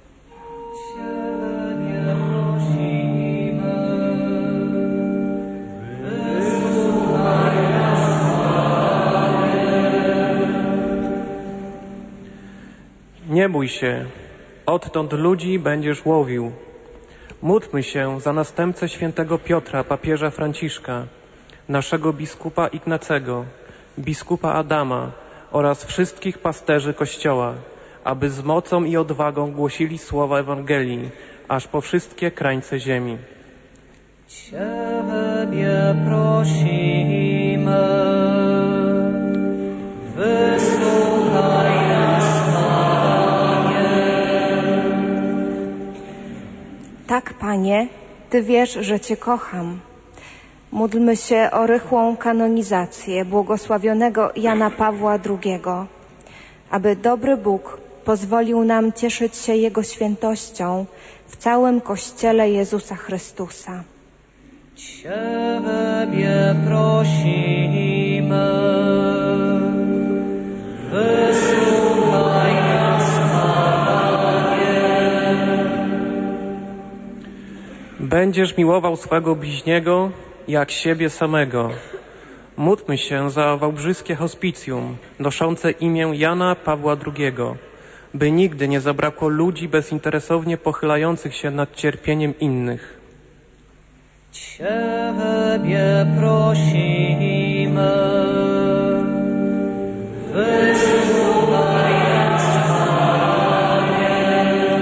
Nie bój się, odtąd ludzi będziesz łowił. Módlmy się za następcę świętego Piotra, papieża Franciszka, naszego biskupa Ignacego, biskupa Adama oraz wszystkich pasterzy Kościoła, aby z mocą i odwagą głosili słowa Ewangelii, aż po wszystkie krańce ziemi. Ciebie prosimy, wysłuchaj nas, Panie. Tak, Panie, Ty wiesz, że Cię kocham. Módlmy się o rychłą kanonizację błogosławionego Jana Pawła drugiego, aby dobry Bóg pozwolił nam cieszyć się Jego świętością w całym Kościele Jezusa Chrystusa. Ciebie prosimy, wysłuchaj nas, Panie. Będziesz miłował swego bliźniego jak siebie samego. Módlmy się za wałbrzyskie hospicjum noszące imię Jana Pawła drugiego, by nigdy nie zabrakło ludzi bezinteresownie pochylających się nad cierpieniem innych. Ciebie prosimy, wysłuchaj nas, Panie.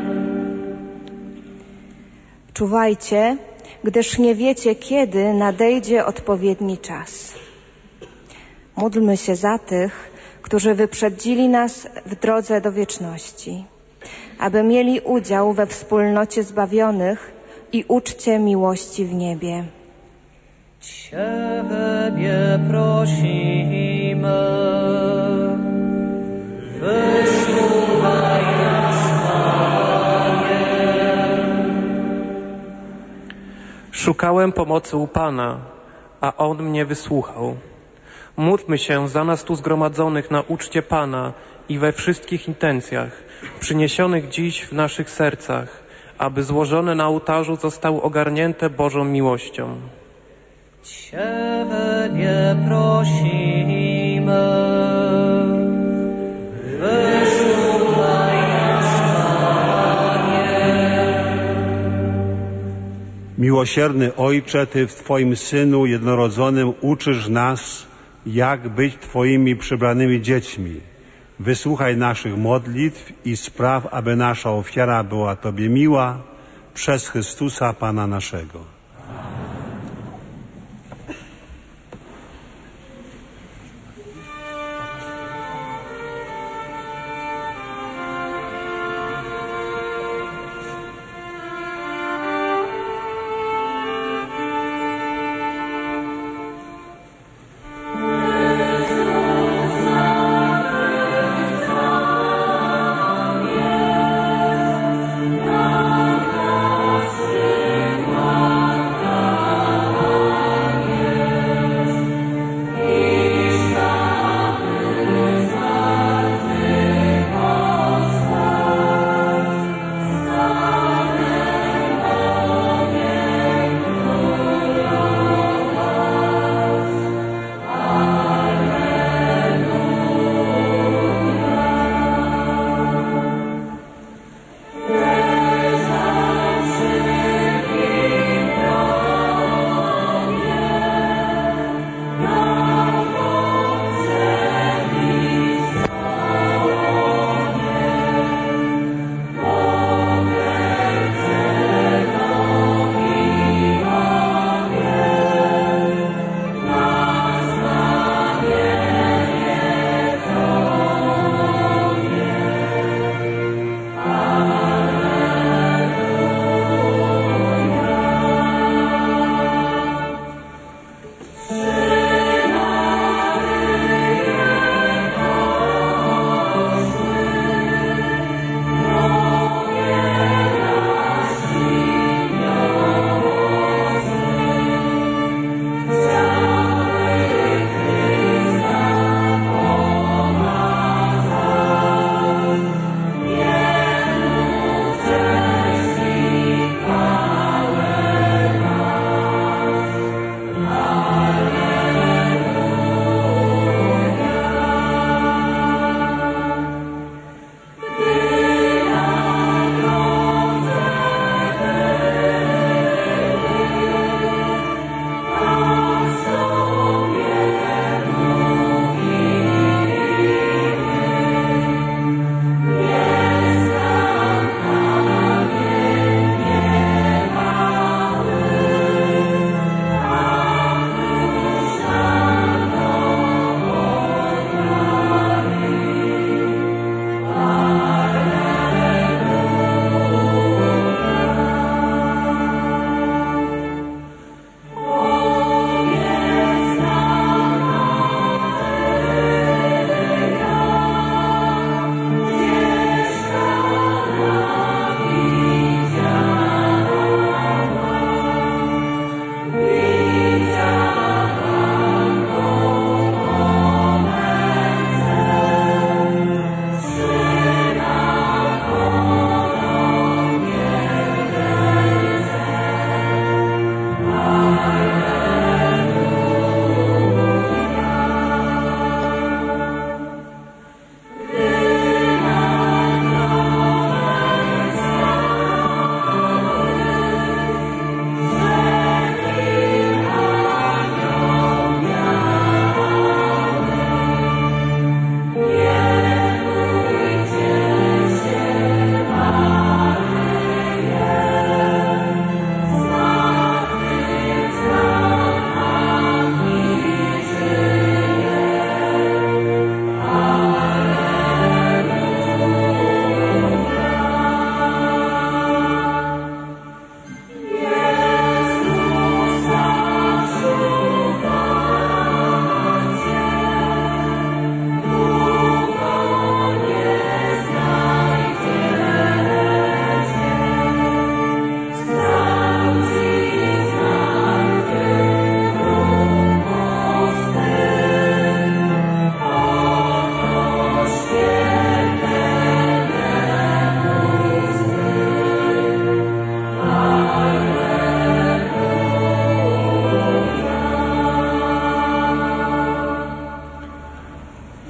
Czuwajcie, gdyż nie wiecie, kiedy nadejdzie odpowiedni czas. Módlmy się za tych, którzy wyprzedzili nas w drodze do wieczności, aby mieli udział we wspólnocie zbawionych i uczcie miłości w niebie. Ciebie prosimy, wysłuchaj nas, Panie. Szukałem pomocy u Pana, a On mnie wysłuchał. Módlmy się za nas tu zgromadzonych na uczcie Pana i we wszystkich intencjach, przyniesionych dziś w naszych sercach, aby złożone na ołtarzu zostały ogarnięte Bożą miłością. Ciebie prosimy, wysłuchaj nas, Panie. Miłosierny Ojcze, Ty w Twoim Synu jednorodzonym uczysz nas, jak być Twoimi przybranymi dziećmi. Wysłuchaj naszych modlitw i spraw, aby nasza ofiara była Tobie miła, przez Chrystusa Pana naszego. Amen.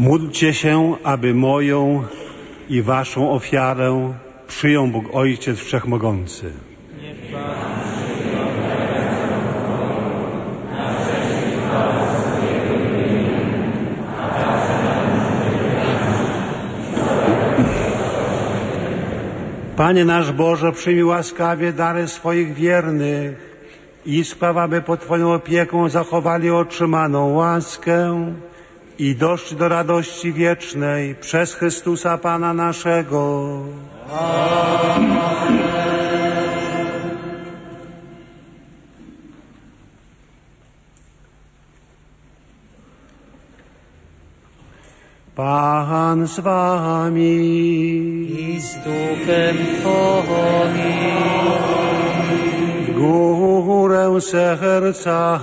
Módlcie się, aby moją i waszą ofiarę przyjął Bóg Ojciec Wszechmogący. Panie nasz Boże, przyjmij łaskawie dary swoich wiernych i spraw, aby pod Twoją opieką zachowali otrzymaną łaskę i doszli do radości wiecznej przez Chrystusa Pana naszego. Amen. Pan z wami i z duchem Twoim. W górę serca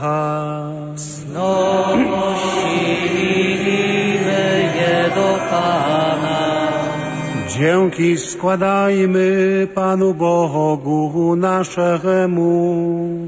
znosimy je do Pana. Dzięki składajmy Panu Bogu naszemu.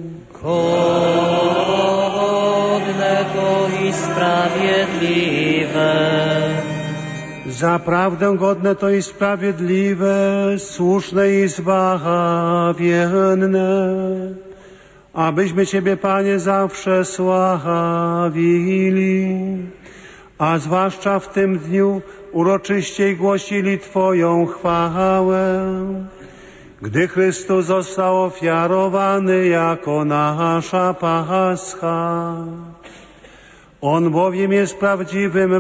Godne to i sprawiedliwe. Zaprawdę godne to i sprawiedliwe, słuszne i zbawienne, abyśmy Ciebie, Panie, zawsze sławili, a zwłaszcza w tym dniu uroczyściej głosili Twoją chwałę, gdy Chrystus został ofiarowany jako nasza Pascha. On bowiem jest prawdziwym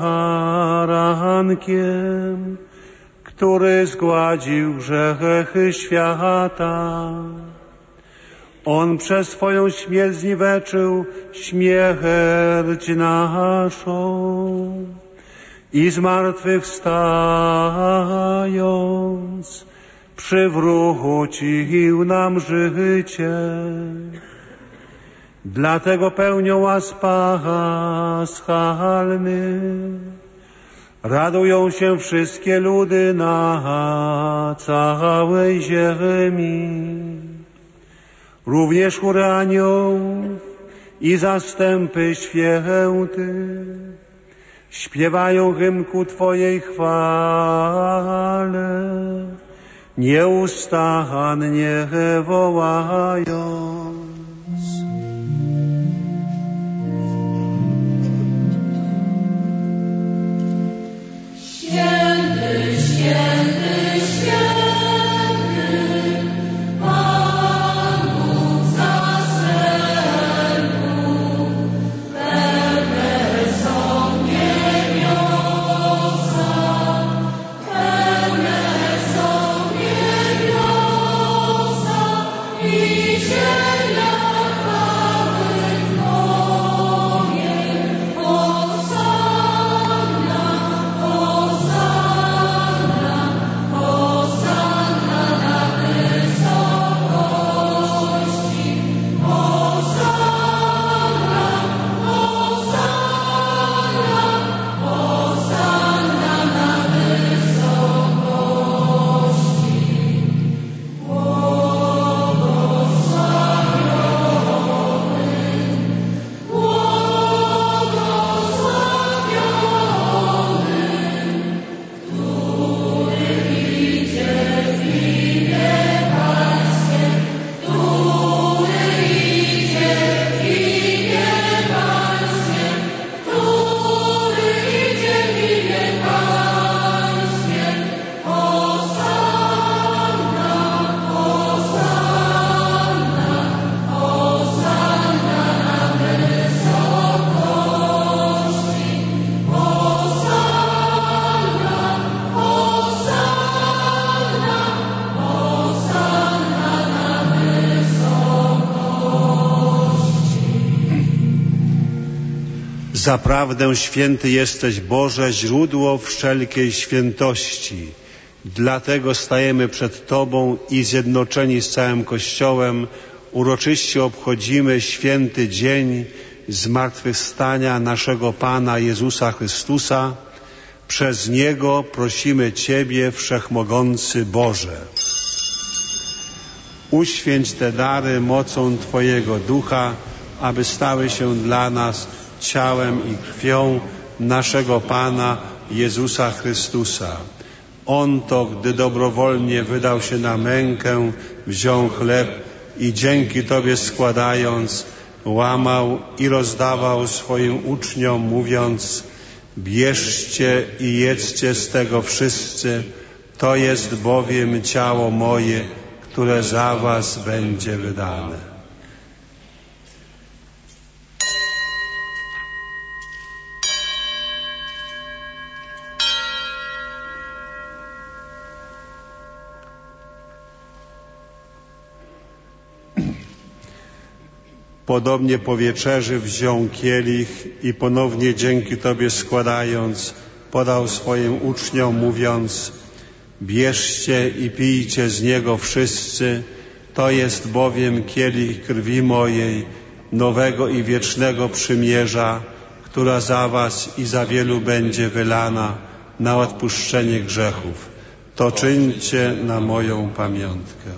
barankiem, który zgładził grzechy świata. On przez swoją śmierć zniweczył śmierć naszą i zmartwychwstając przywrócił nam życie. Dlatego pełnią łas paschalny radują się wszystkie ludy na całej ziemi. Również chóry aniołów i zastępy świętych śpiewają hymn ku Twojej chwale, nieustannie wołając. Święty, święty, święty, Pan Bóg zastępów, pełne są niebiosa, pełne są niebiosa i ziemia chwały Twojej. Hosanna, Hosanna, Hosanna na wysokości. Hosanna, Hosanna, Hosanna na wysokości. Błogosławiony, błogosławiony, który idzie w imię Pańskie, który idzie w imię Pańskie, który idzie w imię Pańskie. Hosanna, Hosanna, Hosanna na wysokości. Hosanna, Hosanna, Hosanna na wysokości. Zaprawdę święty jesteś, Boże, źródło wszelkiej świętości. Dlatego stajemy przed Tobą i zjednoczeni z całym Kościołem uroczyście obchodzimy święty dzień zmartwychwstania naszego Pana Jezusa Chrystusa. Przez Niego prosimy Ciebie, Wszechmogący Boże. Uświęć te dary mocą Twojego Ducha, aby stały się dla nas ciałem i krwią naszego Pana Jezusa Chrystusa. On to, gdy dobrowolnie wydał się na mękę, wziął chleb i dzięki Tobie składając, łamał i rozdawał swoim uczniom, mówiąc: bierzcie i jedzcie z tego wszyscy, to jest bowiem ciało moje, które za was będzie wydane. Podobnie po wieczerzy wziął kielich i ponownie dzięki Tobie składając, podał swoim uczniom, mówiąc: bierzcie i pijcie z niego wszyscy, to jest bowiem kielich krwi mojej, nowego i wiecznego przymierza, która za was i za wielu będzie wylana na odpuszczenie grzechów. To czyńcie na moją pamiątkę.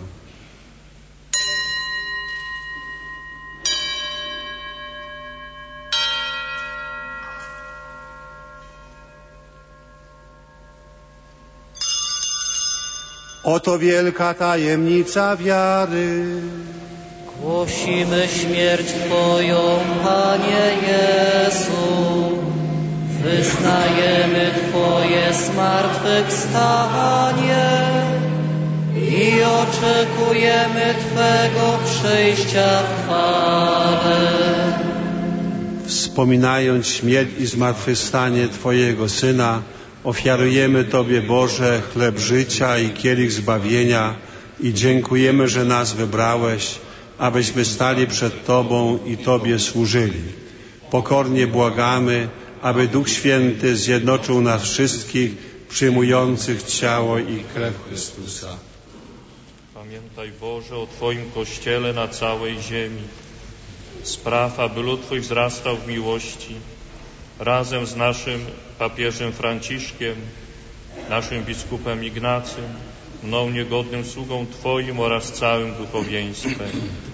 Oto wielka tajemnica wiary. Głosimy śmierć Twoją, Panie Jezu. Wyznajemy Twoje zmartwychwstanie i oczekujemy Twego przyjścia w chwale. Wspominając śmierć i zmartwychwstanie Twojego Syna, ofiarujemy Tobie, Boże, chleb życia i kielich zbawienia i dziękujemy, że nas wybrałeś, abyśmy stali przed Tobą i Tobie służyli. Pokornie błagamy, aby Duch Święty zjednoczył nas wszystkich, przyjmujących ciało i krew Chrystusa. Pamiętaj, Boże, o Twoim Kościele na całej ziemi. Spraw, aby lud Twój wzrastał w miłości, razem z naszym papieżem Franciszkiem, naszym biskupem Ignacym, mną niegodnym sługą Twoim oraz całym duchowieństwem.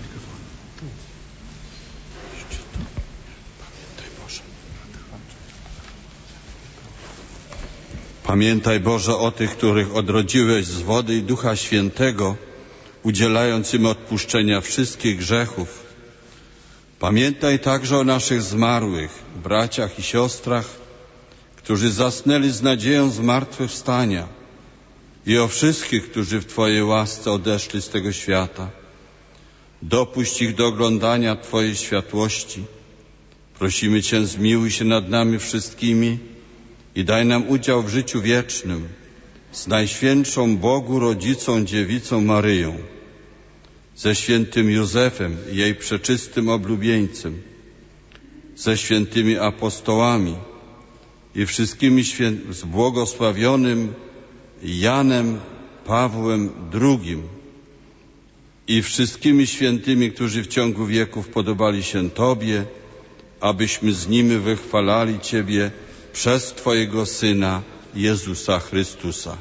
Pamiętaj, Boże, o tych, których odrodziłeś z wody i Ducha Świętego, udzielając im odpuszczenia wszystkich grzechów. Pamiętaj także o naszych zmarłych, braciach i siostrach, którzy zasnęli z nadzieją zmartwychwstania, i o wszystkich, którzy w Twojej łasce odeszli z tego świata. Dopuść ich do oglądania Twojej światłości. Prosimy Cię, zmiłuj się nad nami wszystkimi i daj nam udział w życiu wiecznym z Najświętszą Bogu Rodzicą Dziewicą Maryją, ze świętym Józefem i jej przeczystym oblubieńcem, ze świętymi apostołami i wszystkimi świę... z błogosławionym Janem Pawłem drugim i wszystkimi świętymi, którzy w ciągu wieków podobali się Tobie, abyśmy z nimi wychwalali Ciebie przez Twojego Syna Jezusa Chrystusa.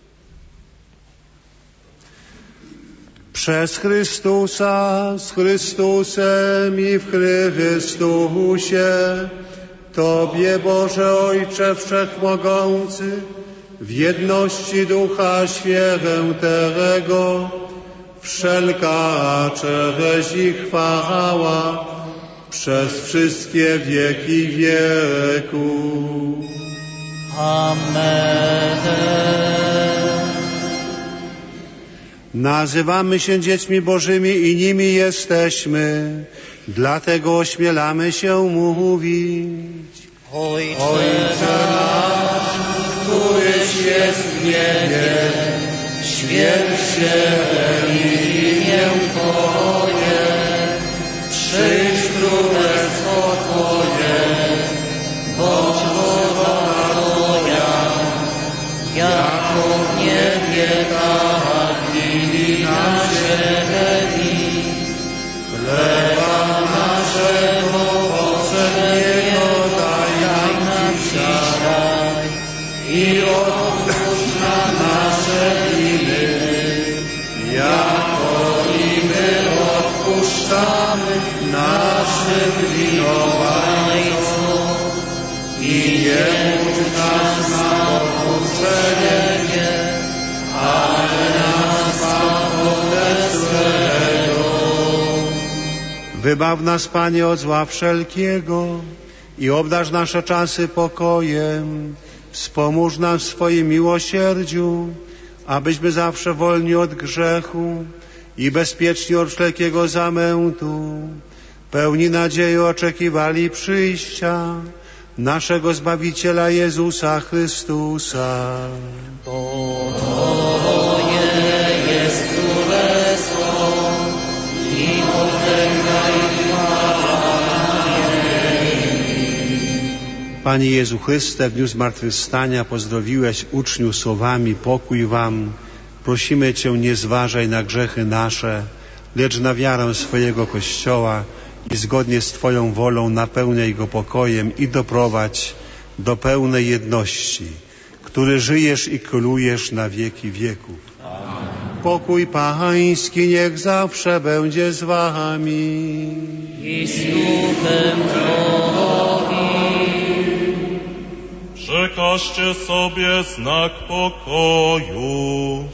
Przez Chrystusa, z Chrystusem i w Chrystusie, Tobie, Boże Ojcze Wszechmogący, w jedności Ducha Świętego, wszelka cześć i chwała przez wszystkie wieki wieków. Amen. Nazywamy się dziećmi Bożymi i nimi jesteśmy, dlatego ośmielamy się mówić: Ojcze, Ojcze nasz, któryś jest w niebie, święć się imię Twoje, przyjdź królestwo Twoje, bądź wola Twoja, jako w niebie, tak i na ziemi. Chleba naszego powszedniego daj nam dzisiaj i odpuść nam nasze winy, jako i my odpuszczamy naszym winowajcom. i nie ucz nas na odpuszczenie, ale nas zbaw ode złego. Wybaw nas, Panie, od zła wszelkiego i obdarz nasze czasy pokojem. Wspomóż nas w swoim miłosierdziu, abyśmy zawsze wolni od grzechu i bezpieczni od wszelkiego zamętu, pełni nadziei oczekiwali przyjścia naszego Zbawiciela Jezusa Chrystusa. Twoje jest królestwo i potęga i chwała. Panie Jezu Chryste, w dniu zmartwychwstania pozdrowiłeś uczniów słowami pokój wam. Prosimy Cię, nie zważaj na grzechy nasze, lecz na wiarę swojego Kościoła i zgodnie z Twoją wolą napełniaj go pokojem i doprowadź do pełnej jedności, który żyjesz i królujesz na wieki wieków. Amen. Pokój Pański niech zawsze będzie z wami. I z duchem Twoim. Przekażcie sobie znak pokoju.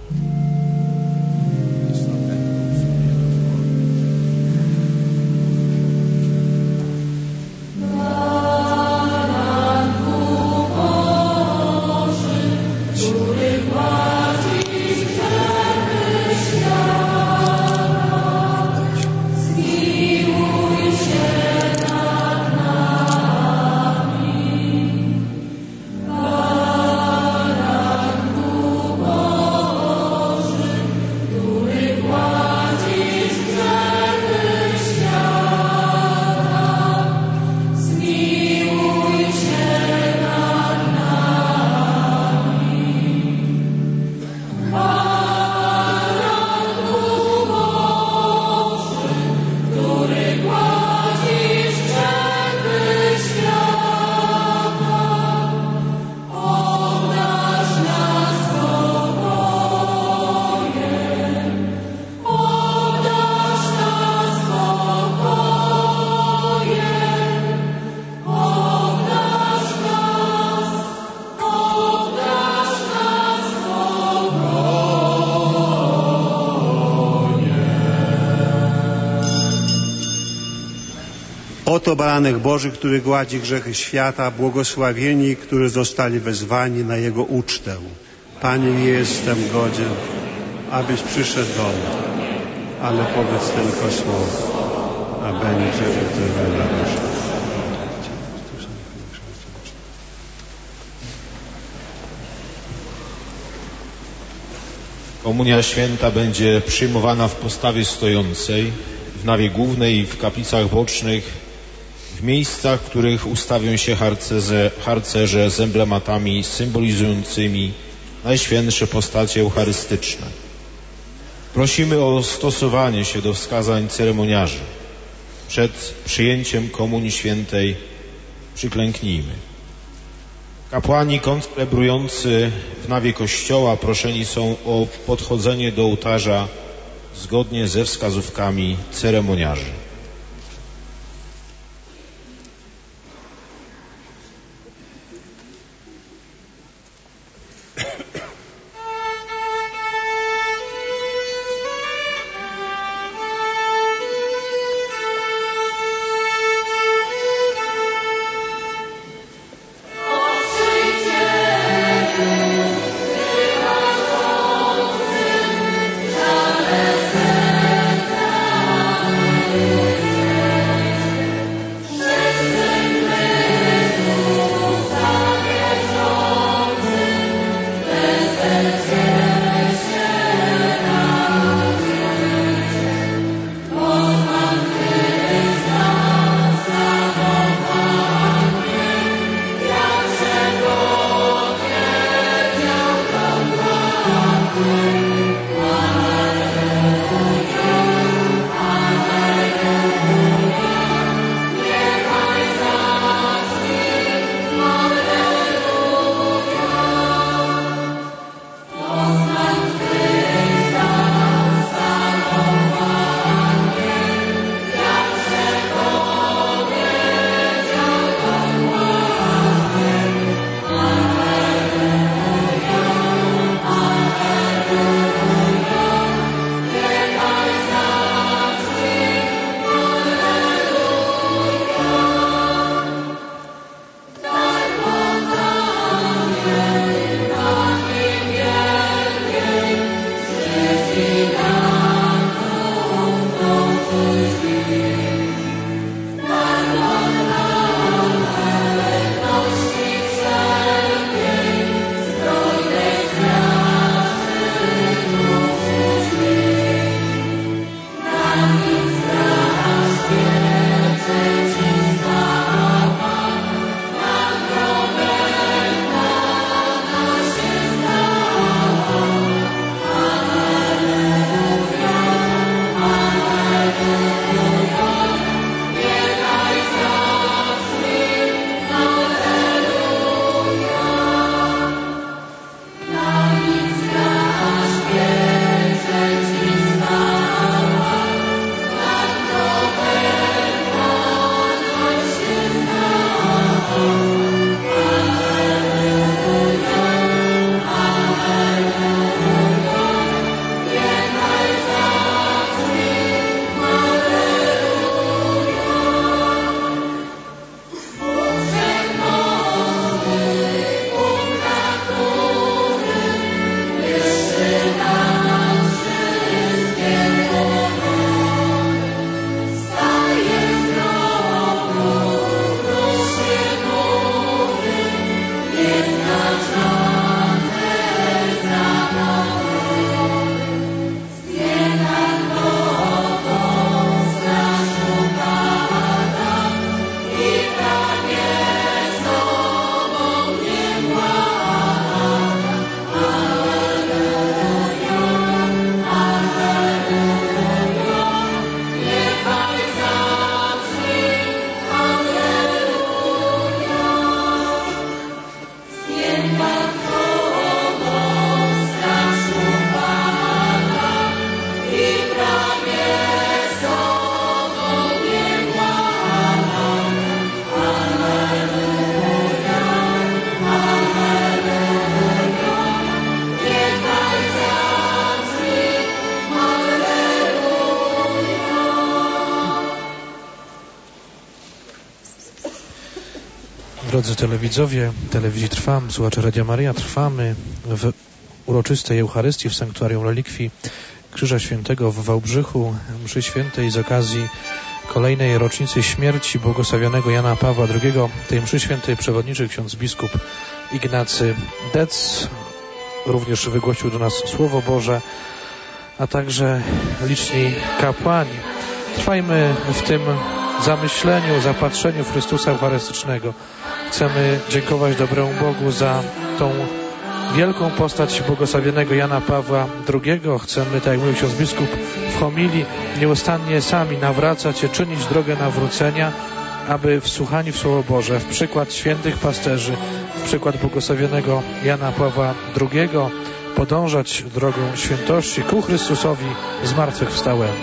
Oto baranek Boży, który gładzi grzechy świata, błogosławieni, którzy zostali wezwani na Jego ucztę. Panie, nie jestem godzien, abyś przyszedł do mnie, ale powiedz tylko słowo, a będzie uzdrowiona dusza. Komunia święta będzie przyjmowana w postawie stojącej, w nawie głównej i w kaplicach bocznych, w miejscach, w których ustawią się harcerze, harcerze z emblematami symbolizującymi najświętsze postacie eucharystyczne. Prosimy o stosowanie się do wskazań ceremoniarzy. Przed przyjęciem Komunii Świętej przyklęknijmy. Kapłani koncelebrujący w nawie Kościoła proszeni są o podchodzenie do ołtarza zgodnie ze wskazówkami ceremoniarzy. Amen. Drodzy telewidzowie Telewizji Trwam, słuchacze Radia Maryja, trwamy w uroczystej Eucharystii w Sanktuarium Relikwii Krzyża Świętego w Wałbrzychu, mszy świętej z okazji kolejnej rocznicy śmierci błogosławionego Jana Pawła drugiego. Tej mszy świętej przewodniczy ksiądz biskup Ignacy Dec. Również wygłosił do nas Słowo Boże, a także liczni kapłani. Trwajmy w tym zamyśleniu, zapatrzeniu w Chrystusa Eucharystycznego. Chcemy dziękować dobremu Bogu za tą wielką postać błogosławionego Jana Pawła drugiego. Chcemy, tak jak mówił ksiądz biskup w homilii, nieustannie sami nawracać się, czynić drogę nawrócenia, aby wsłuchani w Słowo Boże, w przykład świętych pasterzy, w przykład błogosławionego Jana Pawła drugiego, podążać drogą świętości ku Chrystusowi zmartwychwstałemu.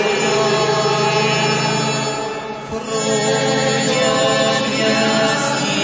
Król niebieski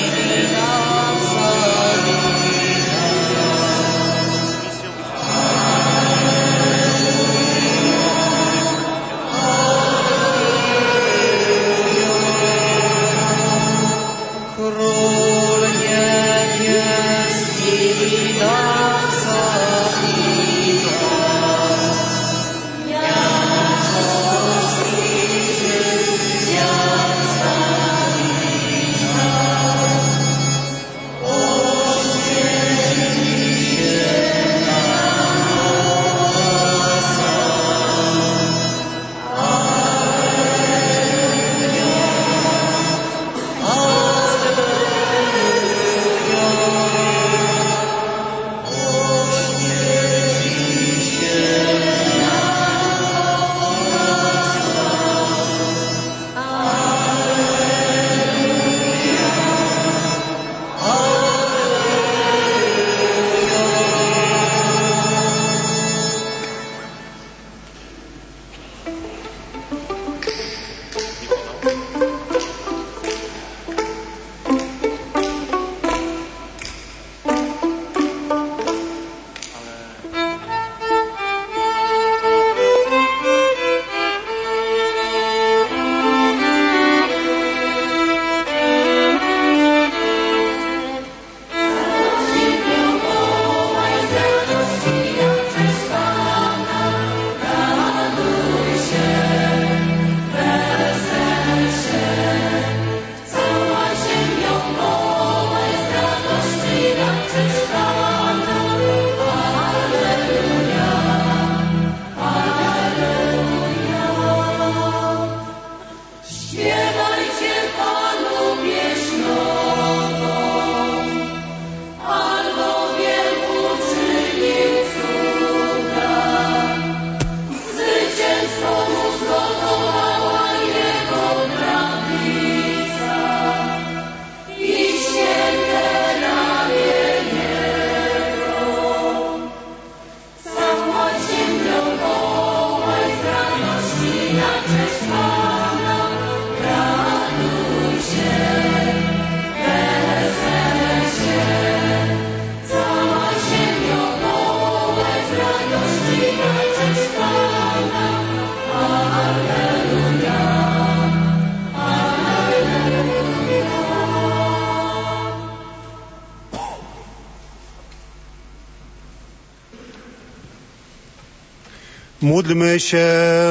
Módlmy się.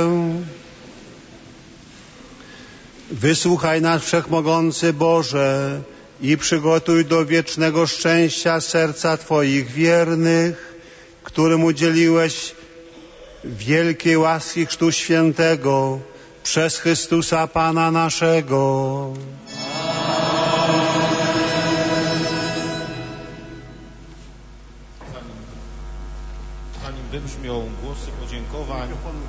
Wysłuchaj nas, Wszechmogący Boże, i przygotuj do wiecznego szczęścia serca Twoich wiernych, którym udzieliłeś wielkiej łaski Chrztu Świętego przez Chrystusa Pana naszego. Zanim wybrzmią głosy podziękowań,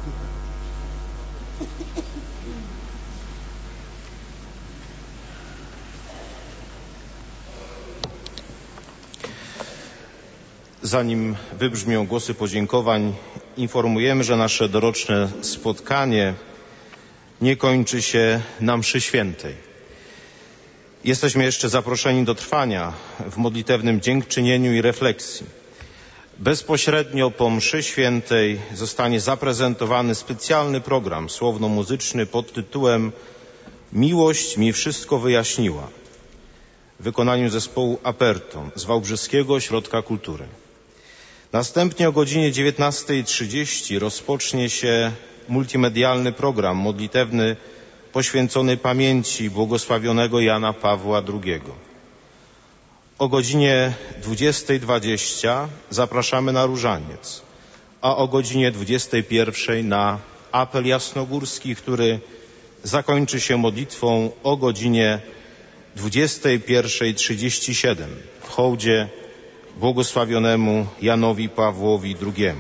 Zanim wybrzmią głosy podziękowań, informujemy, że nasze doroczne spotkanie nie kończy się na mszy świętej. Jesteśmy jeszcze zaproszeni do trwania w modlitewnym dziękczynieniu i refleksji. Bezpośrednio po mszy świętej zostanie zaprezentowany specjalny program słowno-muzyczny pod tytułem Miłość mi wszystko wyjaśniła w wykonaniu zespołu Aperto z Wałbrzyskiego Ośrodka Kultury. Następnie o godzinie dziewiętnasta trzydzieści rozpocznie się multimedialny program modlitewny poświęcony pamięci błogosławionego Jana Pawła drugiego. O godzinie dwudziesta dwadzieścia zapraszamy na różaniec, a o godzinie dwudziestej pierwszej na apel jasnogórski, który zakończy się modlitwą o godzinie dwudziesta pierwsza trzydzieści siedem w hołdzie błogosławionemu Janowi Pawłowi drugiemu.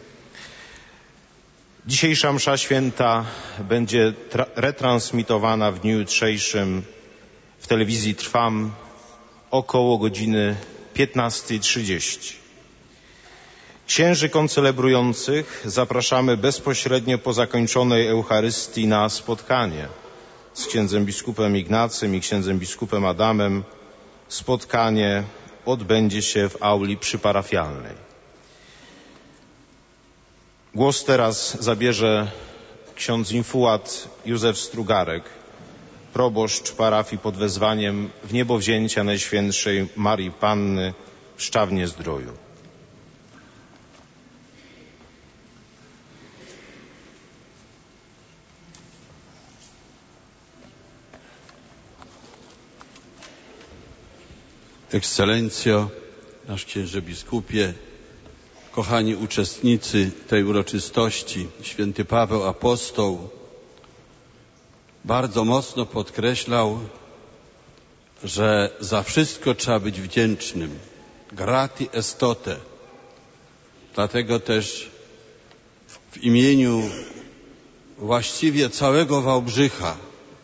Dzisiejsza msza święta będzie retransmitowana w dniu jutrzejszym w telewizji Trwam około godziny piętnasta trzydzieści. Księży koncelebrujących zapraszamy bezpośrednio po zakończonej Eucharystii na spotkanie z księdzem biskupem Ignacym i księdzem biskupem Adamem. Spotkanie odbędzie się w auli przyparafialnej. Głos teraz zabierze ksiądz infułat Józef Strugarek, proboszcz parafii pod wezwaniem Wniebowzięcia Najświętszej Marii Panny w Szczawnie-Zdroju. Ekscelencjo, nasz księże biskupie, kochani uczestnicy tej uroczystości, święty Paweł apostoł bardzo mocno podkreślał, że za wszystko trzeba być wdzięcznym. Grati estote. Dlatego też w imieniu właściwie całego Wałbrzycha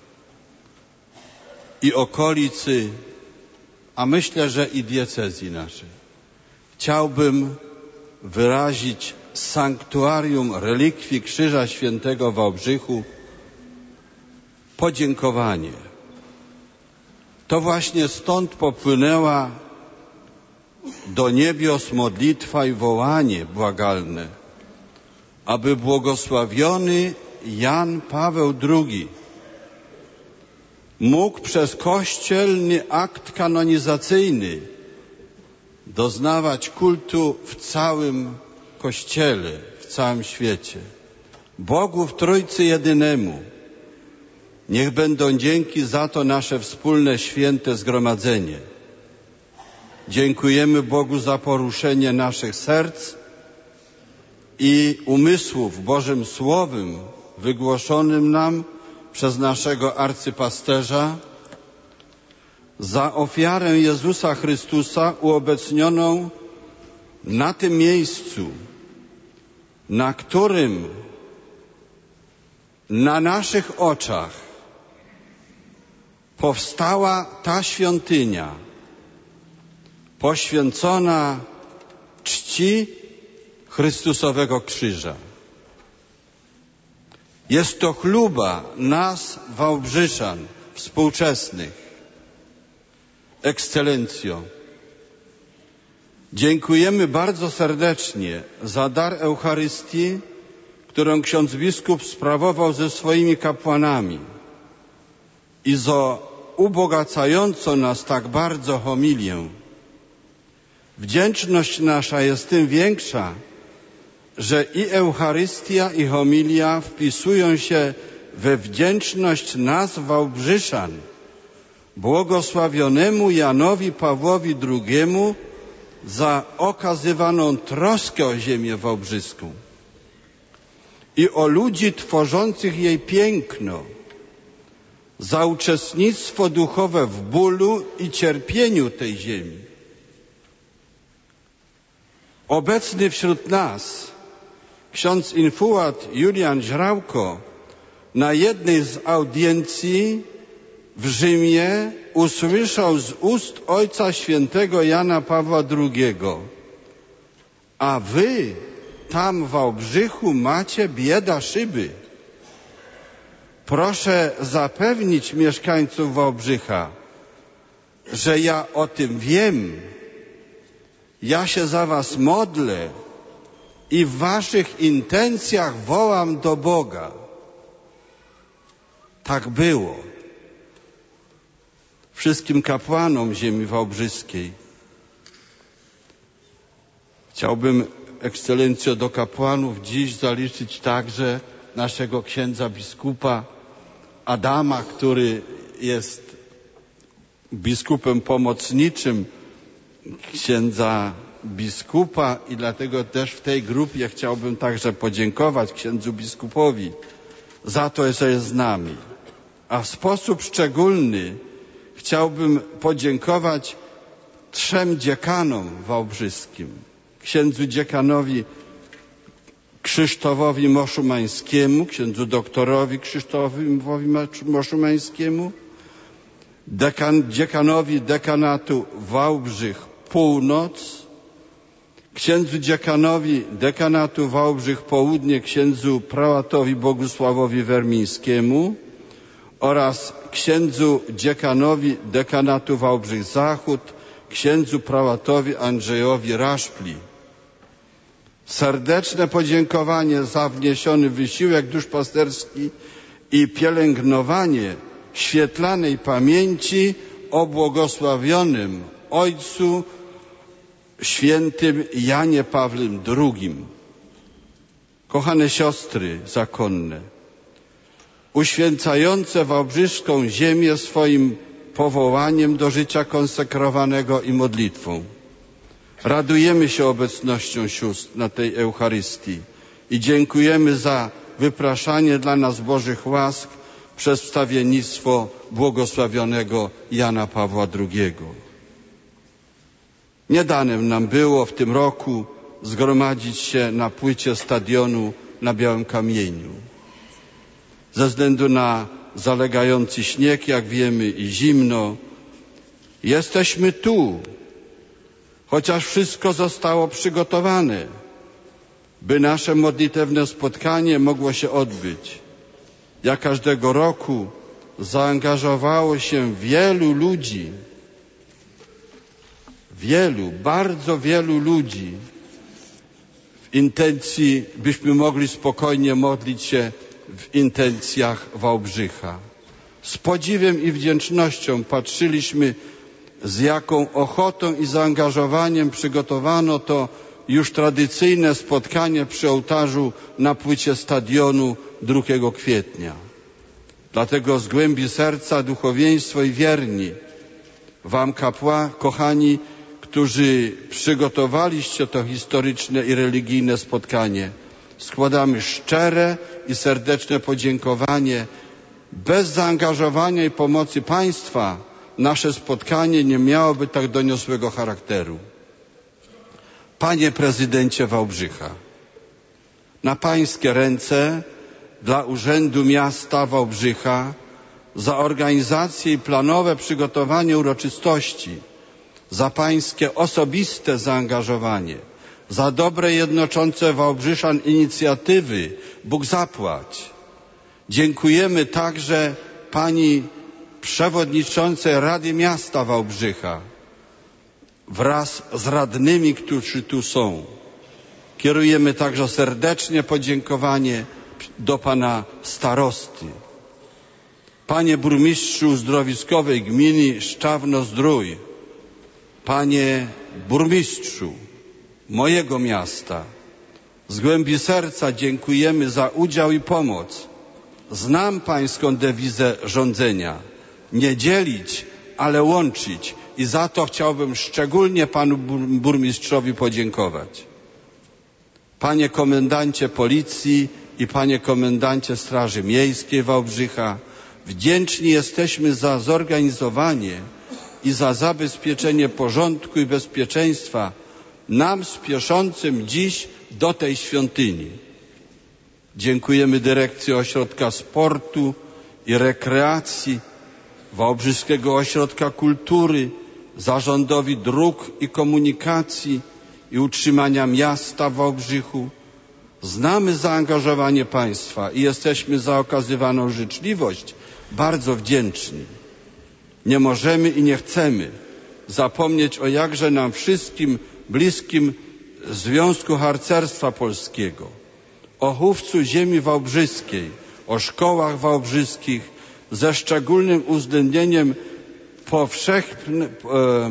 i okolicy, a myślę, że i diecezji naszej, chciałbym wyrazić sanktuarium relikwii Krzyża Świętego w Wałbrzychu podziękowanie. To właśnie stąd popłynęła do niebios modlitwa i wołanie błagalne, aby błogosławiony Jan Paweł drugi mógł przez kościelny akt kanonizacyjny doznawać kultu w całym Kościele, w całym świecie. Bogu w Trójcy Jedynemu niech będą dzięki za to nasze wspólne święte zgromadzenie. Dziękujemy Bogu za poruszenie naszych serc i umysłów Bożym Słowem wygłoszonym nam przez naszego arcypasterza, za ofiarę Jezusa Chrystusa uobecnioną na tym miejscu, na którym na naszych oczach powstała ta świątynia poświęcona czci Chrystusowego Krzyża. Jest to chluba nas, Wałbrzyszan, współczesnych. Ekscelencjo, dziękujemy bardzo serdecznie za dar Eucharystii, którą ksiądz biskup sprawował ze swoimi kapłanami i za ubogacającą nas tak bardzo homilię. Wdzięczność nasza jest tym większa, że i Eucharystia, i homilia wpisują się we wdzięczność nas, Wałbrzyszan, błogosławionemu Janowi Pawłowi drugiemu za okazywaną troskę o ziemię wałbrzyską i o ludzi tworzących jej piękno, za uczestnictwo duchowe w bólu i cierpieniu tej ziemi. Obecny wśród nas ksiądz infułat Julian Żrałko na jednej z audiencji w Rzymie usłyszał z ust Ojca Świętego Jana Pawła drugiego: a wy tam w Wałbrzychu macie bieda szyby. Proszę zapewnić mieszkańców Wałbrzycha, że ja o tym wiem. Ja się za was modlę i w waszych intencjach wołam do Boga. Tak było. Wszystkim kapłanom ziemi wałbrzyskiej chciałbym, ekscelencjo, do kapłanów dziś zaliczyć także naszego księdza biskupa Adama, który jest biskupem pomocniczym księdza biskupa, i dlatego też w tej grupie chciałbym także podziękować księdzu biskupowi za to, że jest z nami. A w sposób szczególny chciałbym podziękować trzem dziekanom wałbrzyskim. Księdzu dziekanowi Krzysztofowi Moszumańskiemu, księdzu doktorowi Krzysztofowi Moszumańskiemu, dekan, dziekanowi dekanatu Wałbrzych Północ, księdzu dziekanowi dekanatu Wałbrzych Południe, księdzu prałatowi Bogusławowi Wermińskiemu oraz księdzu dziekanowi dekanatu Wałbrzych Zachód, księdzu prałatowi Andrzejowi Raszpli. Serdeczne podziękowanie za wniesiony wysiłek duszpasterski i pielęgnowanie świetlanej pamięci o błogosławionym Ojcu Świętym Janie Pawle drugim. Kochane siostry zakonne, uświęcające wałbrzyską ziemię swoim powołaniem do życia konsekrowanego i modlitwą, radujemy się obecnością sióstr na tej Eucharystii i dziękujemy za wypraszanie dla nas Bożych łask przez wstawiennictwo błogosławionego Jana Pawła drugiego. Nie dane nam było w tym roku zgromadzić się na płycie stadionu na Białym Kamieniu. Ze względu na zalegający śnieg, jak wiemy, i zimno, jesteśmy tu, chociaż wszystko zostało przygotowane, by nasze modlitewne spotkanie mogło się odbyć. Jak każdego roku zaangażowało się wielu ludzi, wielu, bardzo wielu ludzi w intencji, byśmy mogli spokojnie modlić się w intencjach Wałbrzycha. Z podziwem i wdzięcznością patrzyliśmy, z jaką ochotą i zaangażowaniem przygotowano to już tradycyjne spotkanie przy ołtarzu na płycie stadionu drugiego kwietnia. Dlatego z głębi serca duchowieństwo i wierni wam, kapła, kochani, którzy przygotowaliście to historyczne i religijne spotkanie, składamy szczere i serdeczne podziękowanie. Bez zaangażowania i pomocy państwa nasze spotkanie nie miałoby tak doniosłego charakteru. Panie prezydencie Wałbrzycha, na pańskie ręce dla Urzędu Miasta Wałbrzycha za organizację i planowe przygotowanie uroczystości, za pańskie osobiste zaangażowanie, za dobre jednoczące Wałbrzyszan inicjatywy Bóg zapłać. Dziękujemy także pani przewodniczącej Rady Miasta Wałbrzycha wraz z radnymi, którzy tu są. Kierujemy także serdecznie podziękowanie do pana starosty. Panie burmistrzu uzdrowiskowej gminy Szczawno-Zdrój, panie burmistrzu mojego miasta, Z głębi serca dziękujemy za udział i pomoc. Znam pańską dewizę rządzenia. Nie dzielić, ale łączyć. I za to chciałbym szczególnie panu burmistrzowi podziękować. Panie komendancie policji i panie komendancie Straży Miejskiej Wałbrzycha, wdzięczni jesteśmy za zorganizowanie i za zabezpieczenie porządku i bezpieczeństwa nam spieszącym dziś do tej świątyni. Dziękujemy Dyrekcji Ośrodka Sportu i Rekreacji, Wałbrzyskiego Ośrodka Kultury, Zarządowi Dróg i Komunikacji i Utrzymania Miasta w Wałbrzychu. Znamy zaangażowanie państwa i jesteśmy za okazywaną życzliwość bardzo wdzięczni. Nie możemy i nie chcemy zapomnieć o jakże nam wszystkim bliskim Związku Harcerstwa Polskiego, o chówcu ziemi wałbrzyskiej, o szkołach wałbrzyskich, ze szczególnym uwzględnieniem powszechnej e,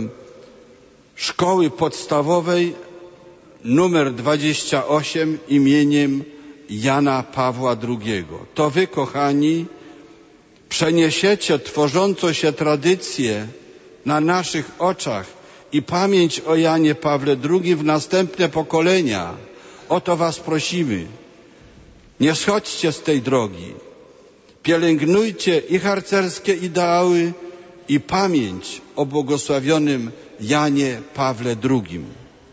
szkoły podstawowej numer dwadzieścia osiem imieniem Jana Pawła drugiego. To wy, kochani, przeniesiecie tworzącą się tradycję na naszych oczach i pamięć o Janie Pawle drugim w następne pokolenia. O to was prosimy. Nie schodźcie z tej drogi. Pielęgnujcie i harcerskie ideały, i pamięć o błogosławionym Janie Pawle drugim.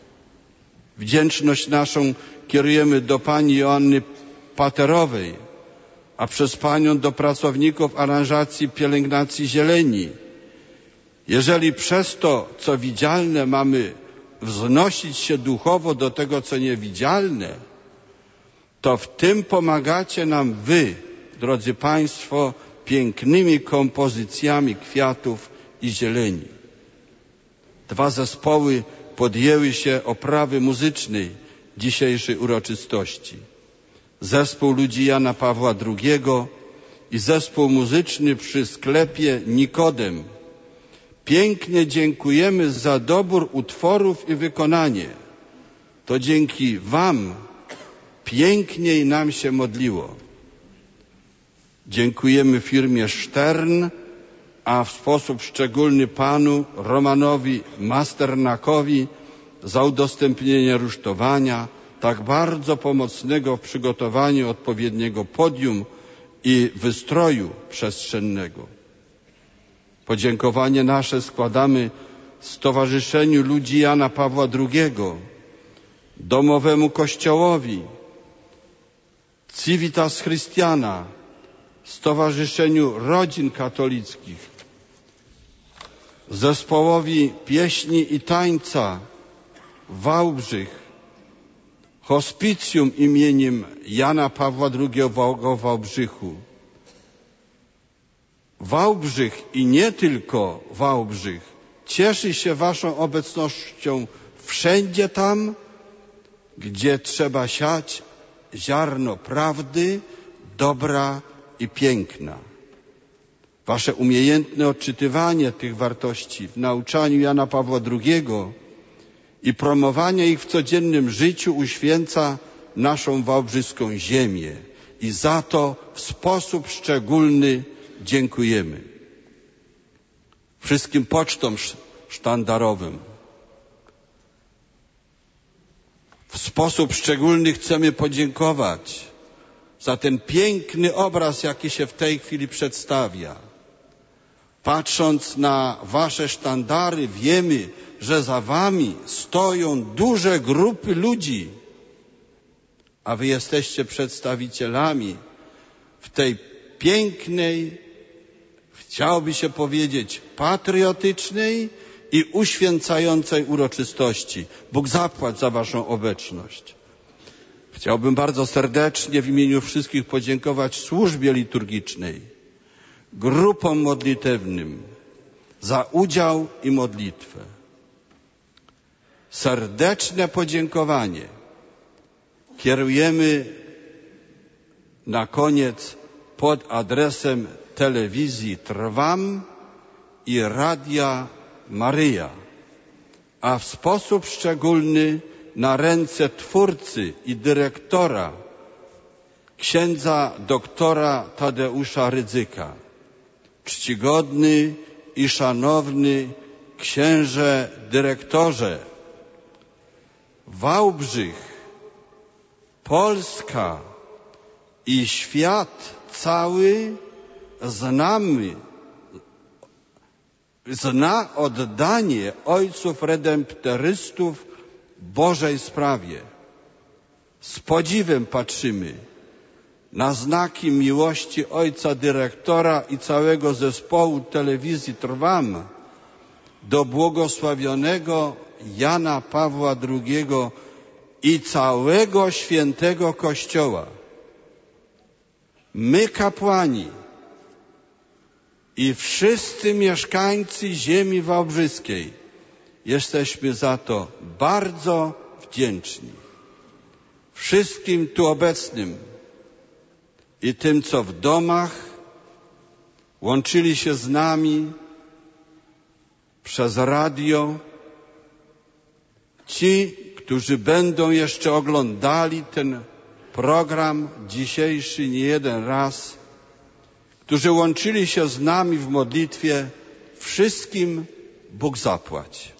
Wdzięczność naszą kierujemy do pani Joanny Paterowej, a przez panią do pracowników aranżacji pielęgnacji zieleni. Jeżeli przez to, co widzialne, mamy wznosić się duchowo do tego, co niewidzialne, to w tym pomagacie nam wy, drodzy państwo, pięknymi kompozycjami kwiatów i zieleni. Dwa zespoły podjęły się oprawy muzycznej dzisiejszej uroczystości. Zespół ludzi Jana Pawła drugiego i zespół muzyczny przy sklepie Nikodem. Pięknie dziękujemy za dobór utworów i wykonanie. To dzięki wam piękniej nam się modliło. Dziękujemy firmie Stern, a w sposób szczególny panu Romanowi Masternakowi za udostępnienie rusztowania, tak bardzo pomocnego w przygotowaniu odpowiedniego podium i wystroju przestrzennego. Podziękowanie nasze składamy Stowarzyszeniu Ludzi Jana Pawła drugiego, Domowemu Kościołowi, Civitas Christiana, Stowarzyszeniu Rodzin Katolickich, Zespołowi Pieśni i Tańca Wałbrzych, Hospicjum imieniem Jana Pawła drugiego w Wałbrzychu. Wałbrzych i nie tylko Wałbrzych cieszy się waszą obecnością wszędzie tam, gdzie trzeba siać ziarno prawdy, dobra i piękna. Wasze umiejętne odczytywanie tych wartości w nauczaniu Jana Pawła drugiego i promowanie ich w codziennym życiu uświęca naszą wałbrzyską ziemię i za to w sposób szczególny dziękujemy. Wszystkim pocztom sztandarowym w sposób szczególny chcemy podziękować za ten piękny obraz, jaki się w tej chwili przedstawia. Patrząc na wasze sztandary, wiemy, że za wami stoją duże grupy ludzi, a wy jesteście przedstawicielami w tej pięknej, chciałoby się powiedzieć, patriotycznej i uświęcającej uroczystości. Bóg zapłać za waszą obecność. Chciałbym bardzo serdecznie w imieniu wszystkich podziękować służbie liturgicznej, grupom modlitewnym za udział i modlitwę. Serdeczne podziękowanie kierujemy na koniec pod adresem telewizji Trwam i Radia Maryja, a w sposób szczególny na ręce twórcy i dyrektora, księdza doktora Tadeusza Rydzyka. Czcigodny i szanowny księże dyrektorze, Wałbrzych, Polska i świat cały znamy, zna oddanie ojców redemptorystów Bożej sprawie. Z podziwem patrzymy na znaki miłości ojca dyrektora i całego zespołu telewizji Trwam do błogosławionego Jana Pawła drugiego i całego świętego Kościoła. My, kapłani i wszyscy mieszkańcy ziemi wałbrzyskiej, jesteśmy za to bardzo wdzięczni. Wszystkim tu obecnym i tym, co w domach łączyli się z nami przez radio, ci, którzy będą jeszcze oglądali ten program dzisiejszy nie jeden raz, którzy łączyli się z nami w modlitwie, wszystkim Bóg zapłać.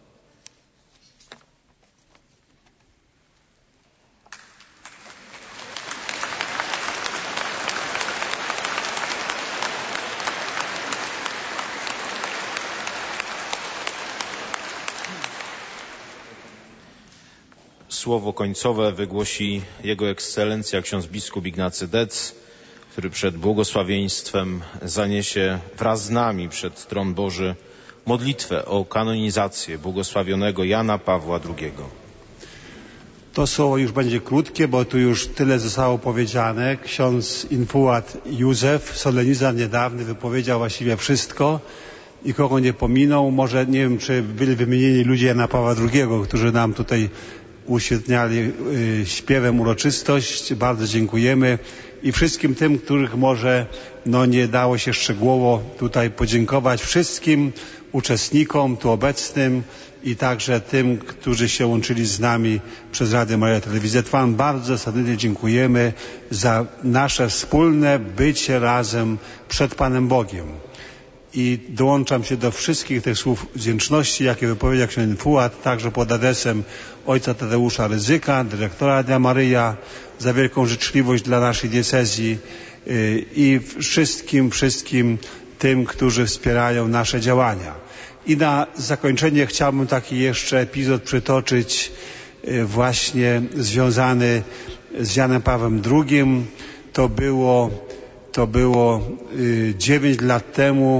Słowo końcowe wygłosi Jego Ekscelencja ksiądz biskup Ignacy Dec, który przed błogosławieństwem zaniesie wraz z nami przed tron Boży modlitwę o kanonizację błogosławionego Jana Pawła drugiego. To słowo już będzie krótkie, bo tu już tyle zostało powiedziane. Ksiądz infuat Józef, solenizant niedawny, wypowiedział właściwie wszystko i kogo nie pominął. Może nie wiem, czy byli wymienieni ludzie Jana Pawła drugiego, którzy nam tutaj uświetniali y, śpiewem uroczystość. Bardzo dziękujemy i wszystkim tym, których może no, nie dało się szczegółowo tutaj podziękować, wszystkim uczestnikom tu obecnym i także tym, którzy się łączyli z nami przez Radio Maryja Telewizję Trwam. Bardzo serdecznie dziękujemy za nasze wspólne bycie razem przed Panem Bogiem. I dołączam się do wszystkich tych słów wdzięczności, jakie wypowiedział ksiądz infuat, także pod adresem ojca Tadeusza Rydzyka, dyrektora Radia Maryja, za wielką życzliwość dla naszej diecezji i wszystkim, wszystkim tym, którzy wspierają nasze działania. I na zakończenie chciałbym taki jeszcze epizod przytoczyć właśnie związany z Janem Pawłem drugim. To było, to było dziewięć lat temu,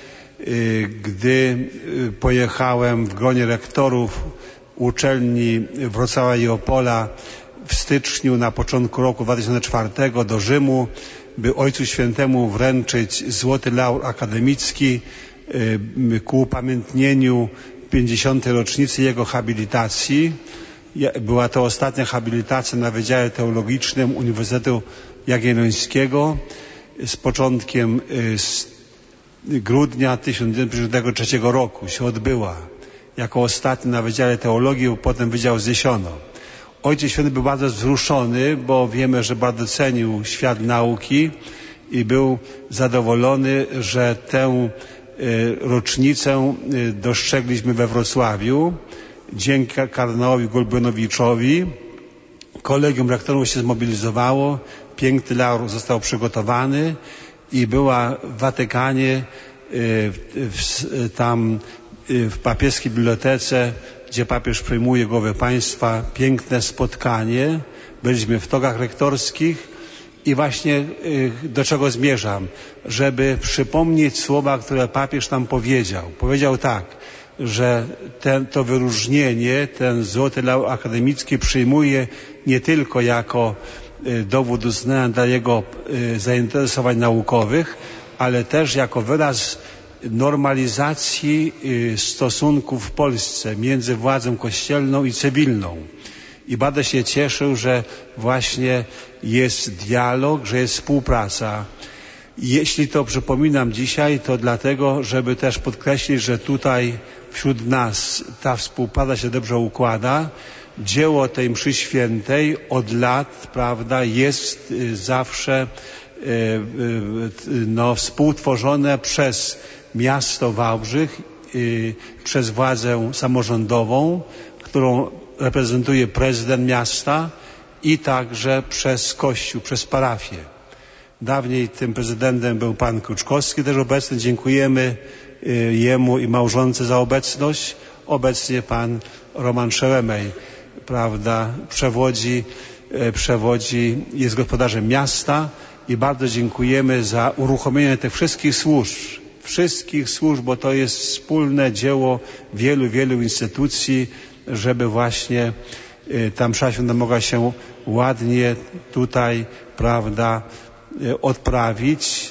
gdy pojechałem w gronie rektorów uczelni Wrocławia i Opola w styczniu na początku roku dwa tysiące czwartego do Rzymu, by Ojcu Świętemu wręczyć Złoty Laur Akademicki ku upamiętnieniu pięćdziesiątej rocznicy jego habilitacji. Była to ostatnia habilitacja na Wydziale Teologicznym Uniwersytetu Jagiellońskiego z początkiem grudnia tysiąc dziewięćset pięćdziesiątego trzeciego roku się odbyła. Jako ostatni na Wydziale Teologii, potem Wydział zniesiono. Ojciec Święty był bardzo wzruszony, bo wiemy, że bardzo cenił świat nauki i był zadowolony, że tę rocznicę dostrzegliśmy we Wrocławiu. Dzięki kardynałowi Golbionowiczowi kolegium rektorów się zmobilizowało, piękny laur został przygotowany i była w Watykanie w, tam w papieskiej bibliotece, gdzie papież przyjmuje głowę państwa, piękne spotkanie. Byliśmy w togach rektorskich i właśnie do czego zmierzam? Żeby przypomnieć słowa, które papież nam powiedział. Powiedział tak, że ten, to wyróżnienie, ten Złoty Laur Akademicki przyjmuje nie tylko jako dowód uznania dla jego zainteresowań naukowych, ale też jako wyraz normalizacji stosunków w Polsce między władzą kościelną i cywilną. I bardzo się cieszył, że właśnie jest dialog, że jest współpraca. Jeśli to przypominam dzisiaj, to dlatego, żeby też podkreślić, że tutaj wśród nas ta współpraca się dobrze układa, dzieło tej mszy świętej od lat, prawda, jest zawsze no, współtworzone przez miasto Wałbrzych, przez władzę samorządową, którą reprezentuje prezydent miasta, i także przez Kościół, przez parafię. Dawniej tym prezydentem był pan Kruczkowski, też obecny. Dziękujemy jemu i małżonce za obecność. Obecnie pan Roman Szełemej, prawda, przewodzi, przewodzi, jest gospodarzem miasta i bardzo dziękujemy za uruchomienie tych wszystkich służb, wszystkich służb, bo to jest wspólne dzieło wielu, wielu instytucji, żeby właśnie ta msza święta mogła się ładnie tutaj, prawda, odprawić,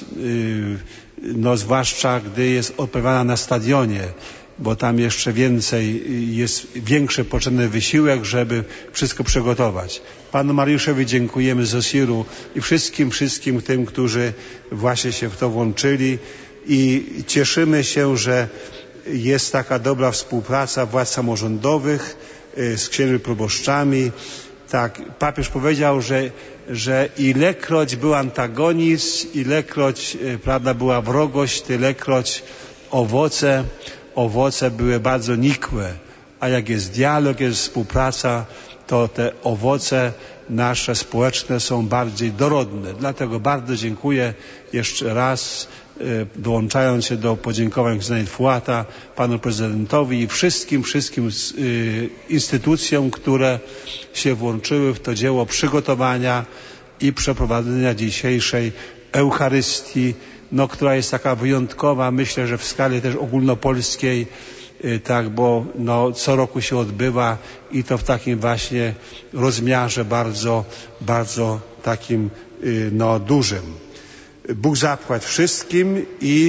no zwłaszcza gdy jest odprawiana na stadionie, bo tam jeszcze więcej, jest większy potrzebny wysiłek, żeby wszystko przygotować. Panu Mariuszowi dziękujemy z Osiru i wszystkim, wszystkim tym, którzy właśnie się w to włączyli, i cieszymy się, że jest taka dobra współpraca władz samorządowych z księżymi proboszczami. Tak, papież powiedział, że, że ilekroć był antagonizm, ilekroć, prawda, była wrogość, tylekroć owoce, owoce były bardzo nikłe. A jak jest dialog, jest współpraca, to te owoce nasze społeczne są bardziej dorodne. Dlatego bardzo dziękuję jeszcze raz, dołączając się do podziękowań księdza Fuata, panu prezydentowi i wszystkim, wszystkim instytucjom, które się włączyły w to dzieło przygotowania i przeprowadzenia dzisiejszej Eucharystii, no, która jest taka wyjątkowa, myślę, że w skali też ogólnopolskiej, tak, bo no, co roku się odbywa i to w takim właśnie rozmiarze bardzo, bardzo takim no, dużym. Bóg zapłać wszystkim i,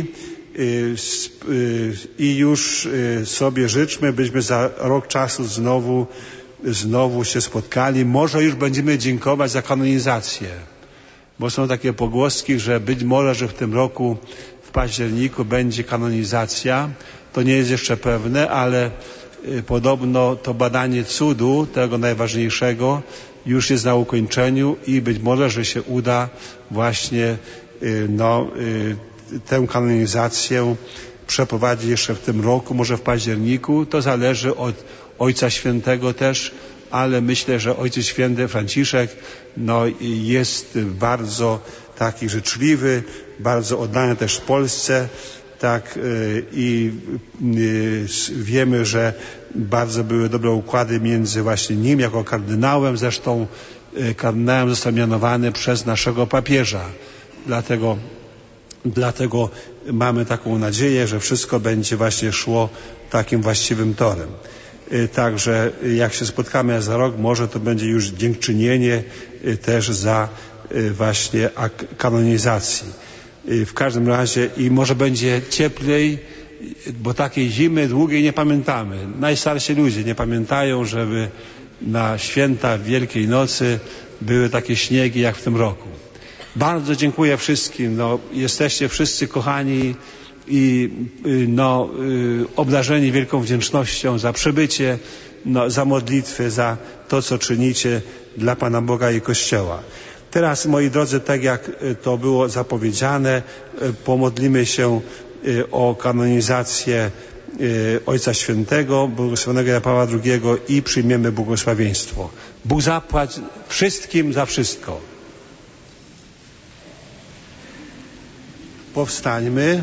i już sobie życzmy, byśmy za rok czasu znowu, znowu się spotkali. Może już będziemy dziękować za kanonizację, bo są takie pogłoski, że być może, że w tym roku w październiku będzie kanonizacja. To nie jest jeszcze pewne, ale podobno to badanie cudu, tego najważniejszego, już jest na ukończeniu i być może, że się uda właśnie no, tę kanonizację przeprowadzić jeszcze w tym roku, może w październiku. To zależy od Ojca Świętego też, ale myślę, że Ojciec Święty Franciszek no, jest bardzo taki życzliwy, bardzo oddany też w Polsce. Tak, i wiemy, że bardzo były dobre układy między właśnie nim jako kardynałem, zresztą kardynałem został mianowany przez naszego papieża. Dlatego, dlatego mamy taką nadzieję, że wszystko będzie właśnie szło takim właściwym torem. Także jak się spotkamy za rok, może to będzie już dziękczynienie też za właśnie akt kanonizacji. W każdym razie i może będzie cieplej, bo takiej zimy długiej nie pamiętamy. Najstarsi ludzie nie pamiętają, żeby na święta Wielkiej Nocy były takie śniegi jak w tym roku. Bardzo dziękuję wszystkim. No, jesteście wszyscy kochani i no, obdarzeni wielką wdzięcznością za przybycie, no, za modlitwy, za to, co czynicie dla Pana Boga i Kościoła. Teraz, moi drodzy, tak jak to było zapowiedziane, pomodlimy się o kanonizację Ojca Świętego, błogosławionego Jana Pawła drugiego i przyjmiemy błogosławieństwo. Bóg zapłać wszystkim za wszystko. Powstańmy.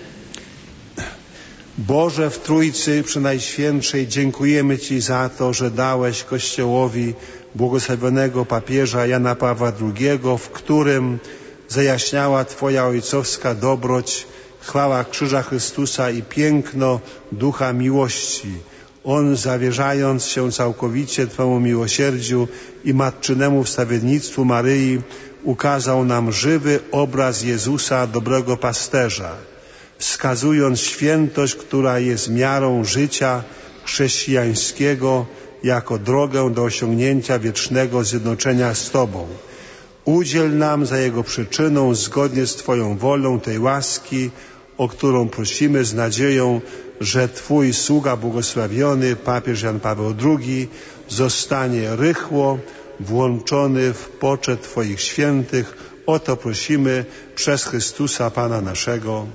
Boże w Trójcy Przenajświętszej, dziękujemy Ci za to, że dałeś Kościołowi błogosławionego papieża Jana Pawła drugiego, w którym zajaśniała Twoja ojcowska dobroć, chwała krzyża Chrystusa i piękno ducha miłości. On, zawierzając się całkowicie Twemu miłosierdziu i matczynemu wstawiennictwu Maryi, ukazał nam żywy obraz Jezusa, dobrego pasterza, wskazując świętość, która jest miarą życia chrześcijańskiego, jako drogę do osiągnięcia wiecznego zjednoczenia z Tobą. Udziel nam za jego przyczyną, zgodnie z Twoją wolą, tej łaski o którą prosimy z nadzieją, że Twój sługa błogosławiony, papież Jan Paweł drugi, zostanie rychło włączony w poczet Twoich świętych. O to prosimy przez Chrystusa Pana naszego.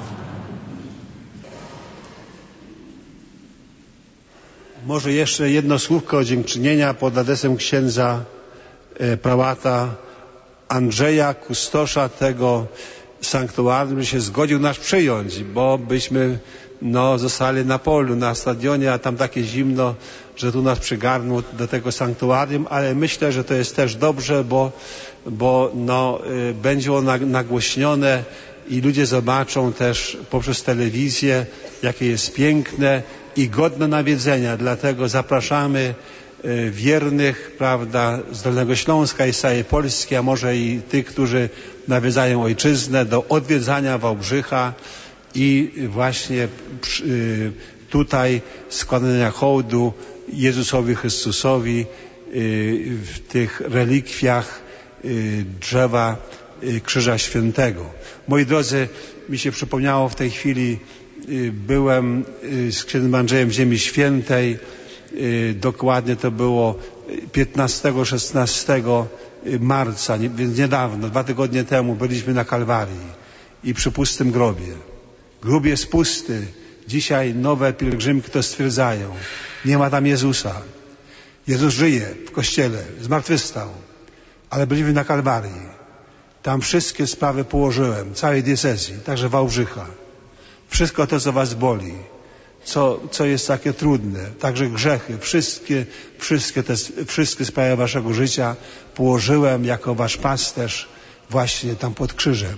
Może jeszcze jedno słówko dziękczynienia pod adresem księdza e, prałata Andrzeja, kustosza tego sanktuarium, że się zgodził nas przyjąć, bo byśmy no, zostali na polu, na stadionie, a tam takie zimno, że tu nas przygarnął do tego sanktuarium, ale myślę, że to jest też dobrze, bo, bo no, y, będzie ono nagłośnione i ludzie zobaczą też poprzez telewizję, jakie jest piękne i godne nawiedzenia. Dlatego zapraszamy y, wiernych, prawda, z Dolnego Śląska i z całej Polski, a może i tych, którzy nawiedzają ojczyznę, do odwiedzania Wałbrzycha i właśnie y, tutaj składania hołdu Jezusowi Chrystusowi w tych relikwiach drzewa Krzyża Świętego. Moi drodzy, mi się przypomniało w tej chwili, byłem z księdzem Andrzejem w Ziemi Świętej, dokładnie to było piętnastego szesnastego marca, więc niedawno, dwa tygodnie temu byliśmy na Kalwarii i przy pustym grobie. Grób jest pusty. Dzisiaj nowe pielgrzymki to stwierdzają. Nie ma tam Jezusa. Jezus żyje w kościele, zmartwychwstał. Ale byliśmy na Kalwarii. Tam wszystkie sprawy położyłem, całej diecezji, także Wałbrzycha. Wszystko to, co was boli, co, co jest takie trudne, także grzechy, wszystkie, wszystkie, te, wszystkie sprawy waszego życia położyłem jako wasz pasterz właśnie tam pod krzyżem.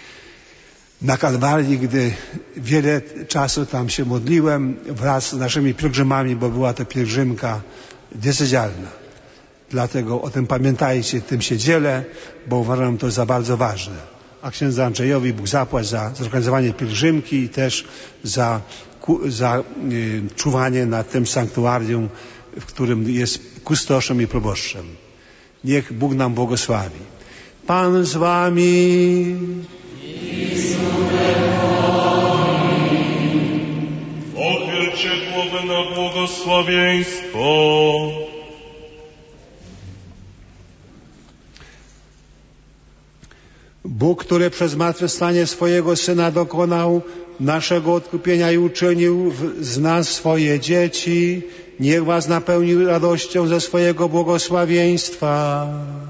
Na Kalwarii, gdy wiele czasu tam się modliłem wraz z naszymi pielgrzymami, bo była to pielgrzymka diecezjalna. Dlatego o tym pamiętajcie, tym się dzielę, bo uważam to za bardzo ważne. A księdzu Andrzejowi Bóg zapłać za zorganizowanie pielgrzymki i też za, za y, czuwanie nad tym sanktuarium, w którym jest kustoszem i proboszczem. Niech Bóg nam błogosławi. Pan z wami. Pochylcie głowę na błogosławieństwo. Bóg, który przez zmartwychwstanie swojego Syna dokonał naszego odkupienia i uczynił w, z nas swoje dzieci, niech was napełni radością ze swojego błogosławieństwa.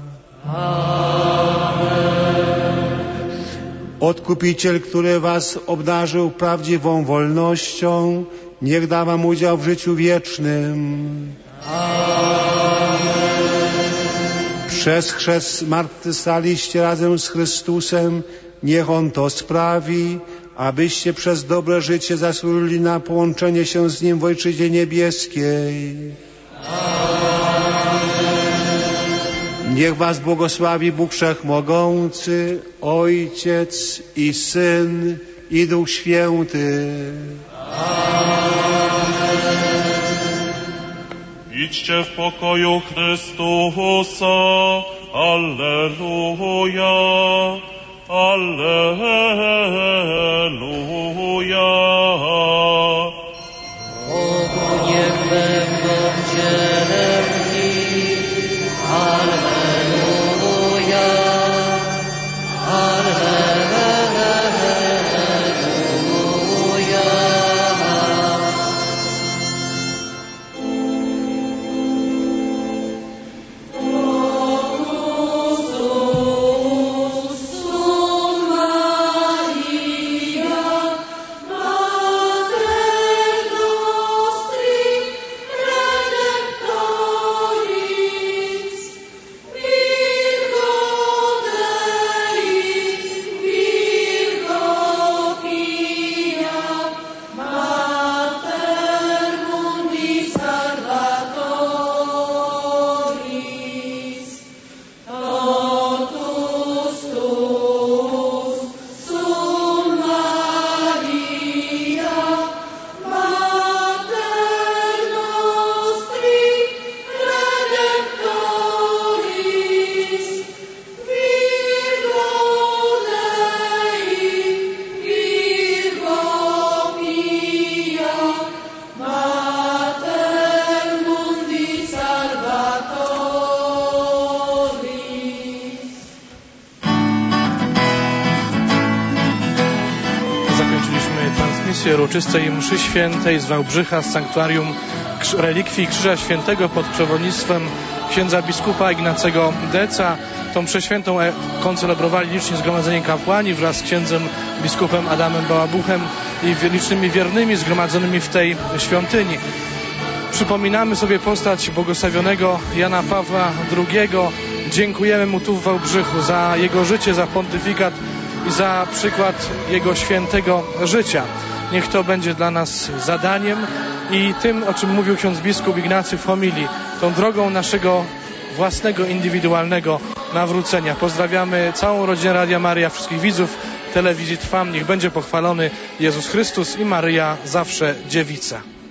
Odkupiciel, który was obdarzył prawdziwą wolnością, niech da wam udział w życiu wiecznym. Przez chrzest zmartwychwstaliście razem z Chrystusem, niech On to sprawi, abyście przez dobre życie zasłużyli na połączenie się z Nim w Ojczyźnie Niebieskiej. Niech was błogosławi Bóg Wszechmogący, Ojciec i Syn i Duch Święty. Idźcie w pokoju Chrystusa. Alleluja. Alleluja. Bogu niech będą dzielni. Alleluja. Alleluja. Mater nostri, redemptor celebrację uroczystej mszy świętej z Wałbrzycha, z sanktuarium relikwii Krzyża Świętego pod przewodnictwem księdza biskupa Ignacego Deca. Tą mszę świętą koncelebrowali liczni zgromadzeni kapłani wraz z księdzem biskupem Adamem Bałabuchem i licznymi wiernymi zgromadzonymi w tej świątyni. Przypominamy sobie postać błogosławionego Jana Pawła drugiego. Dziękujemy mu tu w Wałbrzychu za jego życie, za pontyfikat i za przykład jego świętego życia. Niech to będzie dla nas zadaniem i tym, o czym mówił ksiądz biskup Ignacy w homilii, tą drogą naszego własnego, indywidualnego nawrócenia. Pozdrawiamy całą rodzinę Radia Maryja, wszystkich widzów telewizji Trwam. Niech będzie pochwalony Jezus Chrystus i Maryja zawsze dziewica.